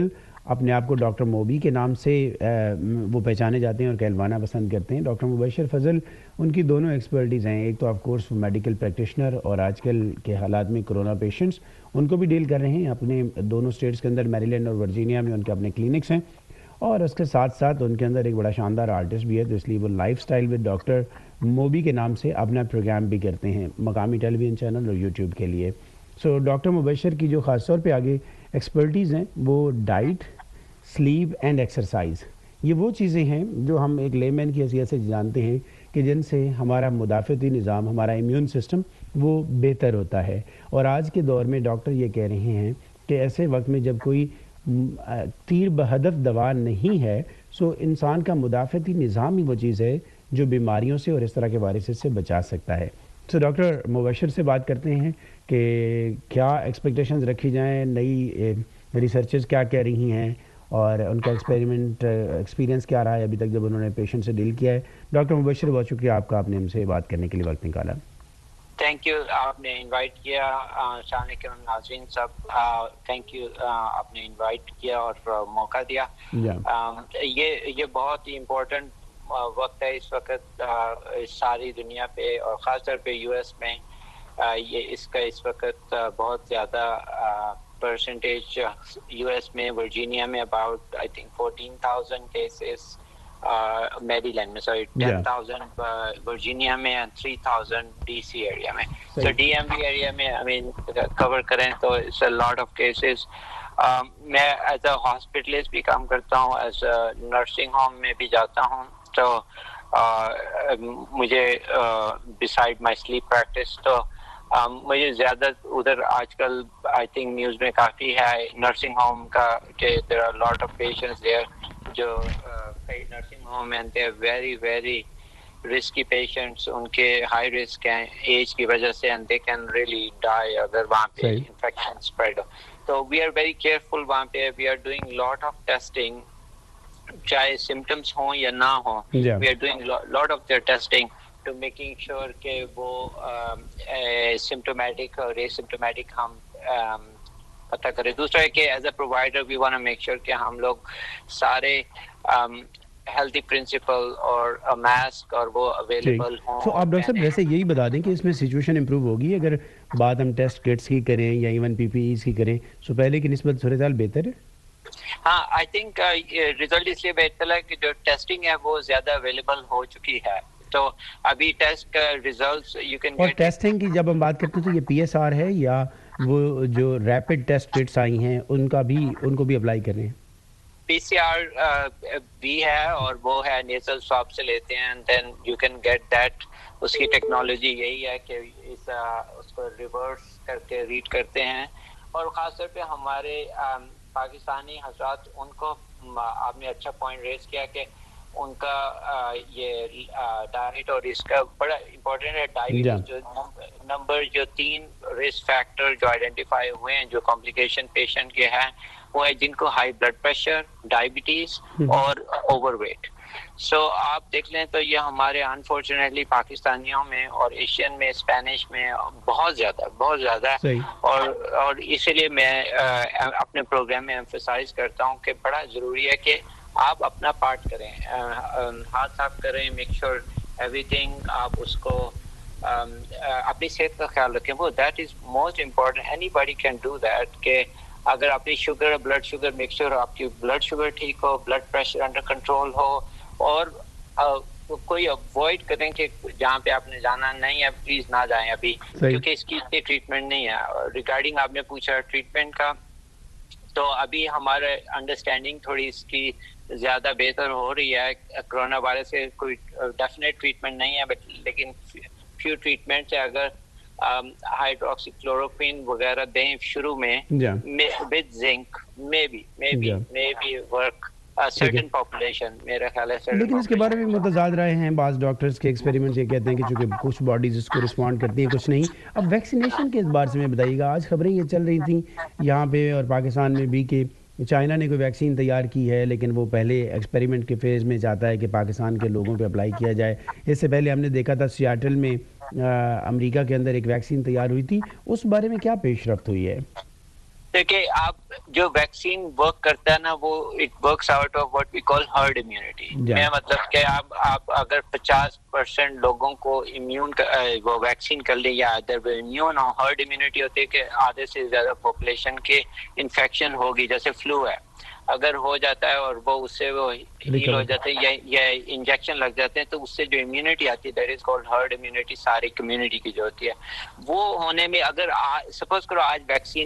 अपने आप को डॉक्टर मोबी के नाम से वो पहचाने जाते हैं और कहलवाना पसंद करते हैं। डॉक्टर मुबशर फजल, उनकी दोनों एक्सपर्टीज़ हैं, एक तो ऑफ कोर्स मेडिकल प्रैक्टिशनर और आजकल के हालात में कोरोना पेशेंट्स उनको भी डील कर रहे हैं। अपने दोनों स्टेट्स के अंदर मैरीलैंड और वर्जीनिया में उनके अपने क्लिनिक्स हैं और उसके साथ साथ उनके अंदर एक बड़ा शानदार आर्टिस्ट भी है, तो इसलिए वो life style with doctor Mobi के नाम से अपना प्रोग्राम भी करते हैं मकामी टेलीविज़न चैनल और यूट्यूब के लिए। सो डॉक्टर मुबशर की जो ख़ास तौर पे आगे एक्सपर्टीज़ हैं वो डाइट, स्लीप एंड एक्सरसाइज, ये वो चीज़ें हैं जो हम एक लेमैन की हैसियत से जानते हैं कि जिनसे हमारा मुदाफ़ती निज़ाम, हमारा इम्यून सिस्टम वो बेहतर होता है। और आज के दौर में डॉक्टर ये कह रहे हैं कि ऐसे वक्त में जब कोई तीर बहदफ दवा नहीं है, सो इंसान का मुदाफ़ती निज़ाम ही वो चीज़ है जो बीमारियों से और इस तरह के वायरसेस से बचा सकता है। तो डॉक्टर मुबशर से बात करते हैं कि क्या एक्सपेक्टेशंस रखी जाएं, नई रिसर्चेस क्या कह रही हैं और उनका एक्सपीरियंस क्या रहा है अभी तक जब उन्होंने पेशेंट से डील किया है। डॉक्टर मुबशर, बहुत शुक्रिया आपका, आपने हमसे बात करने के लिए वक्त निकाला। थैंक यू, आपने इनवाइट किया। अस्सलाम वालेकुम नाज़रीन सब, थैंक यू, आपने इनवाइट किया और मौका दिया। ये बहुत ही इम्पोर्टेंट वक्त है इस वक्त सारी दुनिया पे और ख़ास तौर पे यूएस में। ये इसका इस वक्त बहुत ज़्यादा परसेंटेज यूएस में, वर्जीनिया में about I think 14,000 cases, Maryland में सॉरी 10,000 वर्जीनिया में एंड 3,000 डीसी एरिया में। तो डीएमवी एरिया में आई मीन कवर करें तो it's a lot of cases. मैं एज अ हॉस्पिटलिस्ट भी काम करता हूँ, एज अ नर्सिंग होम में भी जाता हूँ। तो मुझे बिसाइड माय स्लीप प्रैक्टिस तो मुझे ज़्यादा उधर आजकल आई थिंक न्यूज़ में काफ़ी है नर्सिंग होम का कि there are lot of patients there जो कई नर्सिंग होम हैं, they are very very risky patients, उनके हाई रिस्क हैं एज की वजह से and they can really die अगर वहाँ पे इन्फेक्शन स्प्रेड हो। तो वी आर वेरी केयरफुल वहाँ पे, we are doing lot of testing, चाहे सिम्टम्स हों या ना हो, we are doing lot of their testing to making sure कि वो सिम्टोमेटिक और एसिम्टोमेटिक हम पता करें। दूसरा है कि as a provider we want to make sure कि हम लोग सारे हेल्थी प्रिंसिपल और मास्क और वो अवेलेबल हों। तो आप डॉक्टर साहब वैसे यही बता दें कि इसमें सिचुएशन इंप्रूव होगी अगर बात हम टेस्ट किट्स की करें या इवन पीपीईज की करें, सो पहले की निस्बत सूरत हाल बेहतर है? हाँ, आई थिंक रिजल्ट इसलिए बेहतर है कि जो टेस्टिंग है वो ज्यादा अवेलेबल हो चुकी है, तो अभी टेस्ट का रिजल्ट्स यू कैन गेट। और टेस्टिंग की जब हम बात करते हैं तो ये पीएसआर है या वो जो रैपिड टेस्ट किट्स आई हैं उनको भी अप्लाई कर रहे हैं? पीसीआर भी है और वो है नेजल स्वाब से लेते हैं and then you can get that. उसकी टेक्नोलॉजी यही है कि उसको रिवर्स करके रीड करते हैं और ख़ासतौर पे हमारे पाकिस्तानी हजरात, उनको आपने अच्छा पॉइंट रेज किया कि उनका ये डाइट और इसका बड़ा इम्पोर्टेंट है। डाइट जो नंबर जो 3 रिस्क फैक्टर जो आइडेंटिफाई हुए हैं जो कॉम्प्लिकेशन पेशेंट के हैं वो है जिनको हाई ब्लड प्रेशर, डायबिटीज और ओवरवेट। सो आप देख लें तो ये हमारे अनफॉर्चुनेटली पाकिस्तानियों में और एशियन में, स्पेनिश में बहुत ज़्यादा और इसीलिए मैं अपने प्रोग्राम में एम्फसाइज करता हूँ कि बड़ा ज़रूरी है कि आप अपना पार्ट करें, हाथ साफ करें, मेक श्योर एवरीथिंग, आप उसको अपनी सेहत का ख्याल रखें। वो that is most important, anybody can do that. कि अगर आपकी sugar, blood sugar, make sure आपकी ब्लड शुगर ठीक हो, ब्लड प्रेशर अंडर कंट्रोल हो और कोई अवॉइड करें कि जहाँ पे आपने जाना नहीं है प्लीज ना जाएं अभी, क्योंकि इसकी इतनी ट्रीटमेंट नहीं है। रिगार्डिंग आपने पूछा ट्रीटमेंट का, तो अभी हमारे अंडरस्टैंडिंग थोड़ी इसकी ज्यादा बेहतर हो रही है। कोरोना वायरस से कोई डेफिनेट ट्रीटमेंट नहीं है, लेकिन फ्यू ट्रीटमेंट है। अगर हाइड्रोक्सीक्लोरोक्विन वगैरह दें शुरू में with zinc, may be work certain population, मेरा ख्याल है। लेकिन इसके बारे में मुतज़ाद राय हैं, बाज़ डॉक्टर्स के एक्सपेरिमेंट्स ये कहते हैं कि चूंकि कुछ बॉडीज इसको रिस्पॉन्ड करती हैं, कुछ नहीं। अब वैक्सीनेशन के बारे में बताइएगा, आज खबरें ये चल रही थी यहाँ पे और पाकिस्तान में भी कि चाइना ने कोई वैक्सीन तैयार की है, लेकिन वो पहले एक्सपेरिमेंट के फेज़ में चाहता है कि पाकिस्तान के लोगों पे अप्लाई किया जाए। इससे पहले हमने देखा था सियाटल में अमेरिका के अंदर एक वैक्सीन तैयार हुई थी, उस बारे में क्या पेशरफ्त हुई है? देखिए, आप जो वैक्सीन वर्क करता है ना वो it works out of what we call herd immunity मैं मतलब कि आप अगर 50% लोगों को इम्यून वो वैक्सीन कर ले या अदर वो इम्यून और हर्ड इम्यूनिटी होती है कि आधे से ज्यादा पॉपुलेशन के इन्फेक्शन होगी जैसे फ्लू है अगर हो जाता है और वो उससे वो हील हो जाते हैं या इंजेक्शन लग जाते हैं तो उससे जो इम्यूनिटी आती है that is called herd immunity सारी कम्युनिटी की जो होती है वो होने में अगर सपोज करो आज वैक्सीन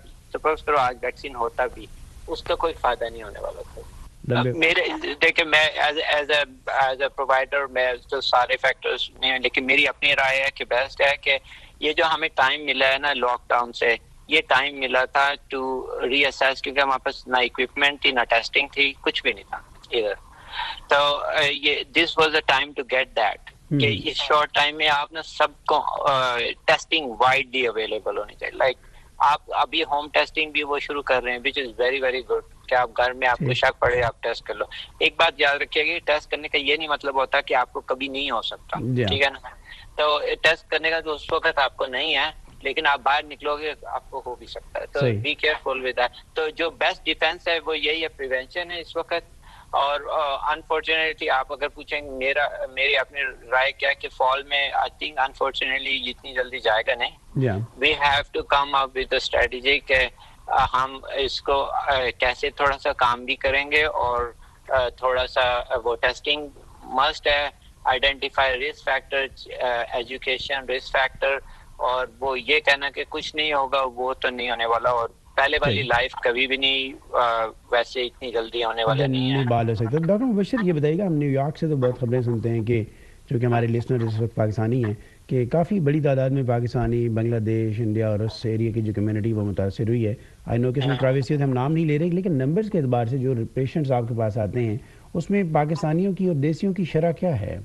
होता भी उसका कोई फायदा नहीं होने वाला था मेरे देखिए मैं एज अ प्रोवाइडर मैं तो सारे फैक्टर्स नहीं लेकिन मेरी अपनी राय है कि बेस्ट है कि ये जो हमें टाइम मिला है ना लॉकडाउन से ये टाइम मिला था टू रीअसेस क्योंकि हमारे पास ना इक्विपमेंट थी ना टेस्टिंग थी कुछ भी नहीं था इधर तो ये this was the time to get that कि इस शॉर्ट टाइम में आप ना सबको टेस्टिंग वाइडली अवेलेबल होनी चाहिए लाइक आप अभी होम टेस्टिंग भी वो शुरू कर रहे हैं which is very very good कि आप घर में आपको शक पड़े आप टेस्ट कर लो एक बात याद रखिएगा टेस्ट करने का ये नहीं मतलब होता कि आपको कभी नहीं हो सकता ठीक है ना तो टेस्ट करने का तो उस वक्त आपको नहीं है लेकिन आप बाहर निकलोगे आपको हो भी सकता है तो बी केयरफुल विद दैट तो जो बेस्ट डिफेंस है वो यही है प्रिवेंशन है इस वक्त और अनफॉर्चुनेटली आप अगर पूछेंगे मेरी अपनी राय क्या है कि फॉल में आई थिंक अनफॉर्चुनेटली इतनी जल्दी जाएगा नहीं we have to come up with the strategy के हम इसको कैसे थोड़ा सा काम भी करेंगे और थोड़ा सा वो टेस्टिंग मस्ट है identify risk factor education risk factor और वो ये कहना कि कुछ नहीं होगा वो तो नहीं होने वाला और पहले वाली लाइफ कभी भी नहीं वैसे इतनी जल्दी होने वाला नहीं है बाल हो सकता डॉक्टर मुबशर ये बताइएगा हम न्यूयॉर्क से तो बहुत खबरें सुनते हैं कि जो कि हमारे लिसनर इस वक्त पाकिस्तानी हैं कि काफ़ी बड़ी तादाद में पाकिस्तानी बांग्लादेश इंडिया और उस एरिया की जो कम्युनिटी वो मुतासर हुई है आई नो कि इसमें प्राइवेसी हम नाम नहीं ले रहे लेकिन नंबर्स के एतबार से जो पेशेंट्स आपके पास आते हैं उसमें पाकिस्तानियों की और देसियों की शरह क्या है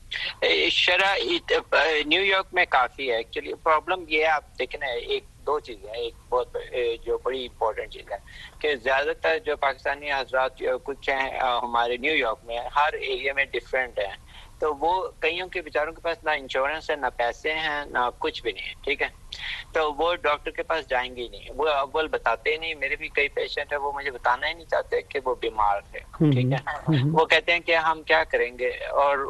शरह न्यूयॉर्क में काफी है एक्चुअली प्रॉब्लम ये है आप देखें एक दो चीजें हैं एक बहुत जो बड़ी इंपॉर्टेंट चीज है कि ज्यादातर जो पाकिस्तानी हजरात कुछ हैं हमारे न्यूयॉर्क में हर एरिया में डिफरेंट है तो वो कईयों के बेचारों के पास ना इंश्योरेंस है ना पैसे हैं ना कुछ भी नहीं है ठीक है तो वो डॉक्टर के पास जाएंगे ही नहीं वो अव्वल बताते ही नहीं मेरे भी कई पेशेंट है वो मुझे बताना ही नहीं चाहते कि वो बीमार थे ठीक है वो कहते हैं कि हम क्या करेंगे और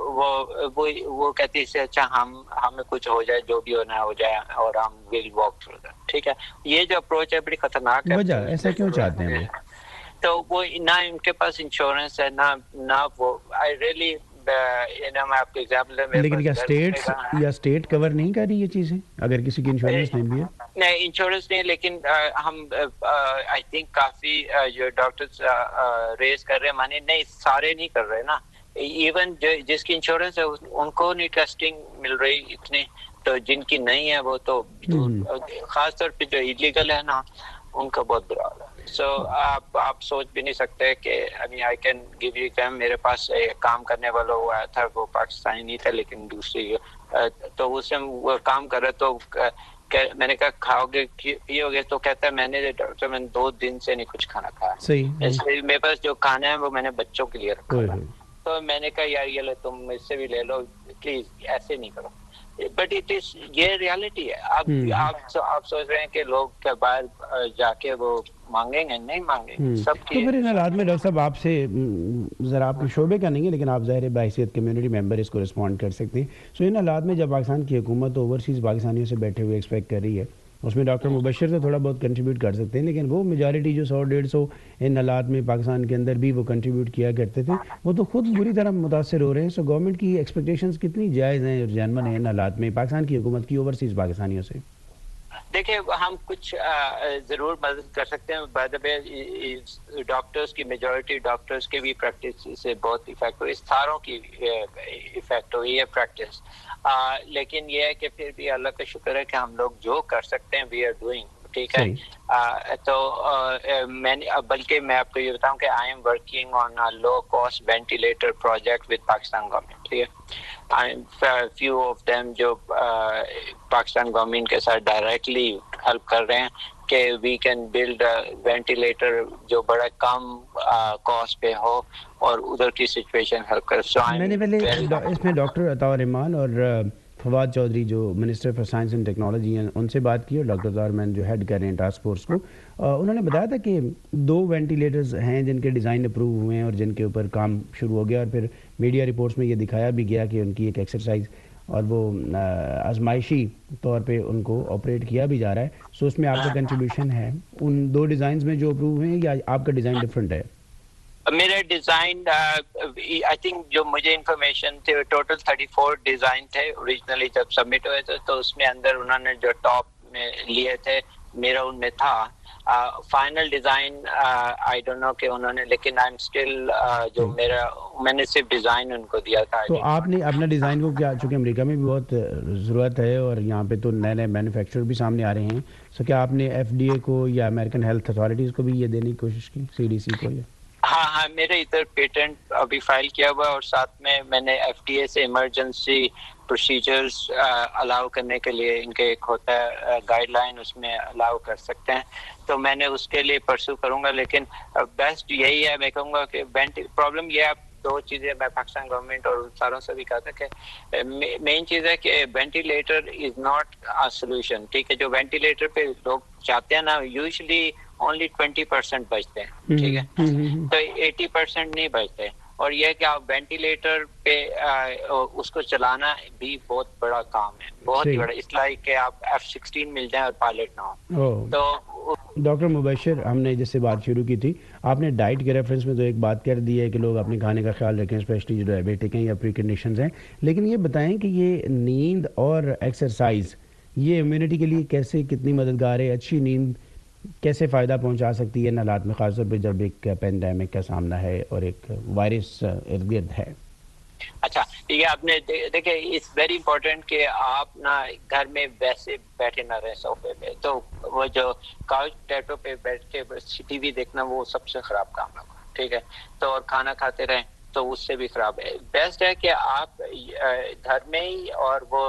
वो कहते हैं इससे अच्छा हमें कुछ हो जाए जो भी होना हो जाए और हम विल वॉक थ्रू दैट ठीक है ये जो अप्रोच है बड़ी खतरनाक है वजह ऐसा क्यों चाहते हैं तो वो ना उनके पास इंश्योरेंस है ना वो आई रियली मैं आपको एग्जांपल लेकिन क्या स्टेट कवर नहीं कर रही ये चीजें अगर किसी की इंश्योरेंस नहीं भी है नहीं इंश्योरेंस नहीं लेकिन हम आई थिंक काफी जो डॉक्टर्स रेज कर रहे हैं माने नहीं सारे नहीं कर रहे ना इवन जिसकी इंश्योरेंस है उनको नहीं टेस्टिंग मिल रही इतनी तो जिनकी नहीं है वो तो खास तौर पे जो इलीगल है ना उनका बहुत बुरा हाल है सो आप सोच भी नहीं सकते कि I can give you example मेरे पास काम करने वाला हुआ था वो पाकिस्तानी नहीं था लेकिन दूसरी तो उससे वो काम कर रहे तो मैंने कहा खाओगे पियोगे तो कहता है मैंने 2 दिन से नहीं कुछ खाना खाया इसलिए मेरे पास जो खाना है वो मैंने बच्चों के लिए रखा है तो मैंने कहा यार ये लो तुम मुझसे भी ले लो प्लीज ऐसे नहीं करो बट इट इज ये रियलिटी है आप सोच रहे हैं कि लोग क्या बाहर जाके वो मांगेंगे नहीं मांगेंगे सब तो फिर इन हालात में डॉक्टर साहब आपसे ज़रा आपके शोबे का नहीं है लेकिन आप ज़ाहिर बहैसियत कम्युनिटी मेंबर इसको रिस्पॉन्ड कर सकते हैं सो इन हालात में जब पाकिस्तान की हुकूमत ओवरसीज़ पाकिस्तानियों से बैठे हुए एक्सपेक्ट कर रही है उसमें डॉक्टर मुबशर तो थोड़ा बहुत कंट्रीब्यूट कर सकते हैं लेकिन वो मेजॉरिटी जो 100-150 इन हालात में पाकिस्तान के अंदर भी वो कंट्रीब्यूट किया करते थे वो तो खुद बुरी तरह मुतासर हो रहे हैं सो गवर्नमेंट की एक्सपेक्टेशंस कितनी जायज़ हैं और जेन्युइन हैं इन हालात में पाकिस्तान की हुकूमत की ओवरसीज़ पाकिस्तानियों से देखिए हम कुछ जरूर मदद कर सकते हैं बाय द वे डॉक्टर्स की मेजॉरिटी डॉक्टर्स के भी प्रैक्टिस से बहुत इफेक्ट हुई सारों की इफेक्ट हुई है प्रैक्टिस लेकिन ये है कि फिर भी अल्लाह का शुक्र है कि हम लोग जो कर सकते हैं वी आर डूइंग ठीक है तो मैंने बल्कि मैं आपको ये बताऊं कि I am working on a low cost ventilator project with Pakistan government ठीक है I am few of them जो पाकिस्तान गवर्नमेंट के साथ डायरेक्टली हेल्प कर रहे हैं कि वी कैन बिल्ड वेंटिलेटर जो बड़ा कम कॉस्ट पे हो और उधर की सिचुएशन हेल्प कर मैंने पहले इसमें डॉक्टर अताउर रहमान और फवाद चौधरी जो minister for science and technology हैं उनसे बात की और डॉक्टर तारमैन जो हेड कर रहे हैं टास्क फोर्स को, उन्होंने बताया था कि 2 वेंटिलेटर्स हैं जिनके डिज़ाइन अप्रूव हुए हैं और जिनके ऊपर काम शुरू हो गया, और फिर मीडिया रिपोर्ट्स में ये दिखाया भी गया कि उनकी एक एक्सरसाइज और वो आजमाइशी तौर पे उनको ऑपरेट किया भी जा रहा है. सो उसमें आपका कंट्रीब्यूशन है उन 2 डिज़ाइंस में जो अप्रूव हुए हैं, या आपका डिज़ाइन डिफरेंट है? मेरा डिज़ाइन आई थिंक जो मुझे इंफॉर्मेशन थे टोटल 34 डिज़ाइन थे ओरिजिनली जब सबमिट हुए थे, तो उसमें अंदर उन्होंने जो टॉप में लिए थे मेरा उनमें था. Final design I don't know कि उन्होंने, लेकिन आई एम स्टिल जो मैंने सिर्फ डिज़ाइन उनको दिया था. तो आपने अपना डिज़ाइन को क्या, चूँकि अमेरिका में भी बहुत ज़रूरत है और यहाँ पे तो नए नए मैन्युफैक्चरर भी सामने आ रहे हैं, सो क्या आपने FDA को या अमेरिकन हेल्थ अथॉरिटीज़ को भी ये देने की कोशिश की, CDC को? ये हाँ, मेरे इधर पेटेंट अभी फाइल किया हुआ है और साथ में मैंने FDA से इमरजेंसी प्रोसीजर्स अलाउ करने के लिए इनके एक होता है गाइडलाइन, उसमें अलाउ कर सकते हैं, तो मैंने उसके लिए परसू करूंगा. लेकिन बेस्ट यही है, मैं कहूँगा कि प्रॉब्लम ये है, 2 चीज़ें मैं पाकिस्तान गवर्नमेंट और सारों से भी कहा था कि मेन चीज़ है कि ventilator is not a solution. ठीक है, जो वेंटिलेटर पे लोग चाहते हैं ना, यूजुअली ओनली 20% बचते हैं. ठीक है, तो 80% नहीं बचते. और ये कि आप वेंटिलेटर पे उसको चलाना भी बहुत बड़ा काम है, बहुत ही बड़ा. इसलिए कि आप F-16 मिल जाए और पायलट ना हो. तो डॉक्टर मुबशिर, हमने जिससे बात शुरू की थी, आपने डाइट के रेफरेंस में तो एक बात कर दी है कि लोग अपने खाने का ख्याल रखें, स्पेशली जो डायबिटिक हैं या प्री कंडीशंस हैं, लेकिन ये बताएं कि ये नींद और एक्सरसाइज ये इम्यूनिटी के लिए कैसे, कितनी मददगार है? अच्छी नींद कैसे फ़ायदा पहुंचा सकती है इन हालात में, खासतौर पर जब एक पेंडेमिक का सामना है और एक वायरस इर्द गिर्द है? अच्छा, ये आपने देखे, इट्स वेरी इंपॉर्टेंट कि आप ना घर में वैसे बैठे ना रहे सोफे पे. तो वो जो काउच पोटैटो पे बैठ के TV देखना, वो सबसे खराब काम है. ठीक है, तो और खाना खाते रहें तो उससे भी खराब है. बेस्ट है कि आप घर में ही, और वो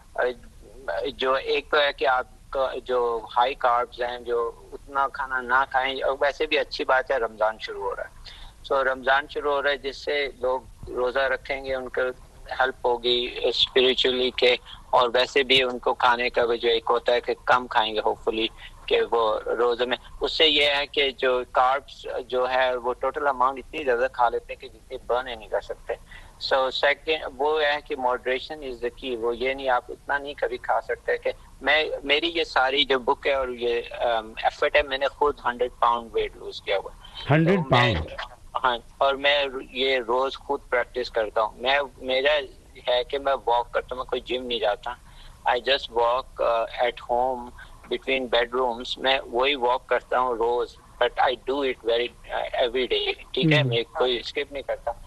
जो एक तो है कि आप जो हाई कार्ब्स हैं, जो उतना खाना ना खाएं. और वैसे भी अच्छी बात है, रमज़ान शुरू हो रहा है. सो रमज़ान शुरू हो रहा है, जिससे लोग रोज़ा रखेंगे, उनको हेल्प होगी स्पिरिचुअली के, और वैसे भी उनको खाने का जो एक होता है कि कम खाएंगे होपफुली कि वो रोज़े में. उससे ये है कि जो कार्ब्स जो है वो टोटल अमाउंट इतनी ज़्यादा खा लेते हैं कि जितनी बर्न नहीं कर सकते. सो सेकंड वो है कि मॉडरेशन इज द की. वो ये नहीं, आप इतना नहीं कभी खा सकते. कि मेरी ये सारी जो बुक है और ये एफर्ट है, मैंने खुद 100 पाउंड वेट लूज किया हुआ. 100 पाउंड? हाँ, और मैं ये रोज खुद प्रैक्टिस करता हूँ. मेरा है कि मैं वॉक करता हूँ, मैं कोई जिम नहीं जाता. I just walk at home between bedrooms. मैं वही वॉक करता हूँ रोज, but I do it very every day. ठीक है, मैं कोई स्किप नहीं करता.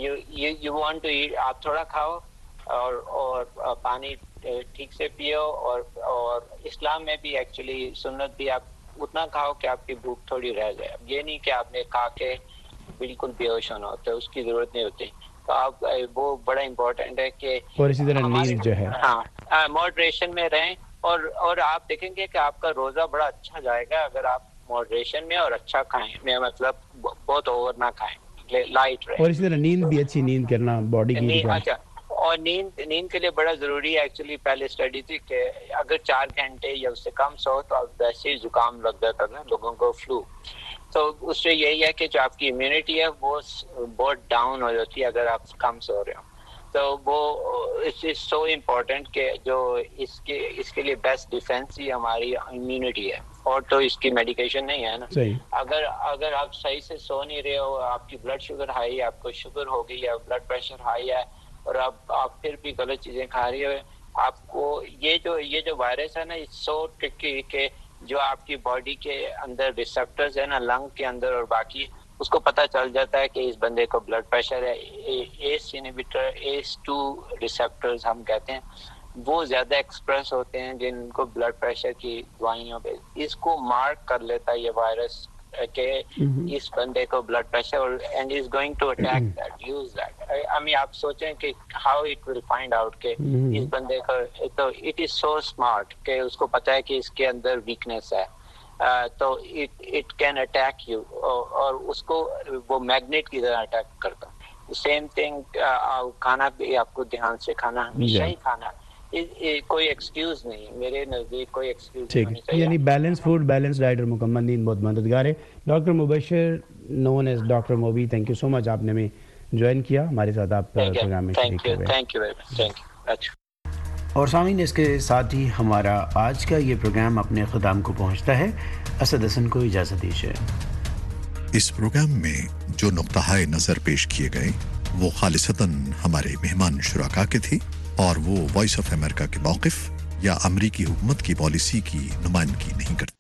यू वांट टू ईट, आप थोड़ा खाओ और पानी ठीक से पियो. और इस्लाम में भी एक्चुअली सुन्नत भी, आप उतना खाओ कि आपकी भूख थोड़ी रह जाए. ये नहीं कि आपने खा के बिल्कुल बेहोश होना होता है, उसकी जरूरत नहीं होती. तो आप वो बड़ा इम्पोर्टेंट है कि, और इसी तरह नींद जो है, हाँ, मॉडरेशन में रहें. और आप देखेंगे कि आपका रोजा बड़ा अच्छा जाएगा अगर आप मॉडरेशन में और अच्छा खाएं. मैं मतलब बहुत ओवर ना खाएं, लाइट रहे. और इसी तरह नींद भी, अच्छी नींद करना बॉडी की. अच्छा, और नींद के लिए बड़ा जरूरी है. एक्चुअली पहले स्टडी थी कि अगर 4 घंटे या उससे कम सो तो आप वैसे ही जुकाम लग जाता था लोगों को, फ्लू. तो उससे यही है कि जो आपकी इम्यूनिटी है वो बहुत डाउन हो जाती है अगर आप कम सो रहे हो. तो वो इज सो इम्पोर्टेंट कि जो इसके लिए बेस्ट डिफेंस ही हमारी इम्यूनिटी है, और तो इसकी मेडिकेशन नहीं है ना. अगर आप सही से सो नहीं रहे हो, आपकी ब्लड शुगर हाई है, आपको शुगर हो गई है, ब्लड प्रेशर हाई है, और आप फिर भी गलत चीजें खा रही हो, आपको ये जो वायरस है ना, इट्स सो ट्रिकी कि जो आपकी बॉडी के अंदर रिसेप्टर्स है ना, लंग के अंदर और बाकी, उसको पता चल जाता है कि इस बंदे को ब्लड प्रेशर है. एस इनहिबिटर, ACE2 रिसेप्टर्स हम कहते हैं, वो ज्यादा एक्सप्रेस होते हैं जिनको ब्लड प्रेशर की दवाइयों पे. इसको मार्क कर लेता है ये वायरस कि इस बंदे को blood pressure, and is going to attack that, use that. I mean आप सोचें कि how it will find out कि इस बंदे को, तो इट इज सो स्मार्ट कि उसको पता है कि इसके अंदर वीकनेस है, तो इट कैन अटैक यू, और उसको वो मैग्नेट की तरह अटैक करता. सेम थिंग, खाना भी आपको ध्यान से खाना, हमेशा ही खाना کوئی ایکسکیوز نہیں، میرے نزدیک کوئی ایکسکیوز نہیں ہونا چاہیے. یعنی بیلنس فوڈ، بیلنس ڈائٹ اور مکمل نیند بہت مددگار ہے. Doctor Mubashir Noon as doctor Mobi, thank you so much, آپ نے ہمیں جوائن کیا ہمارے ساتھ، آپ پروگرام میں شریک ہوئے. Thank you very much, thank you. اچھا، اور سامعین اس کے ساتھ ہی ہمارا آج کا یہ پروگرام اپنے اختتام کو پہنچتا ہے. اسد حسن کو اجازت دیجیے. اس پروگرام میں جو نقطہ نظر پیش کیے گئے وہ خالصتاً ہمارے مہمان شرکا کے تھے اور وہ وائس آف امریکہ کے موقف یا امریکی حکومت کی پالیسی کی نمائندگی نہیں کرتے.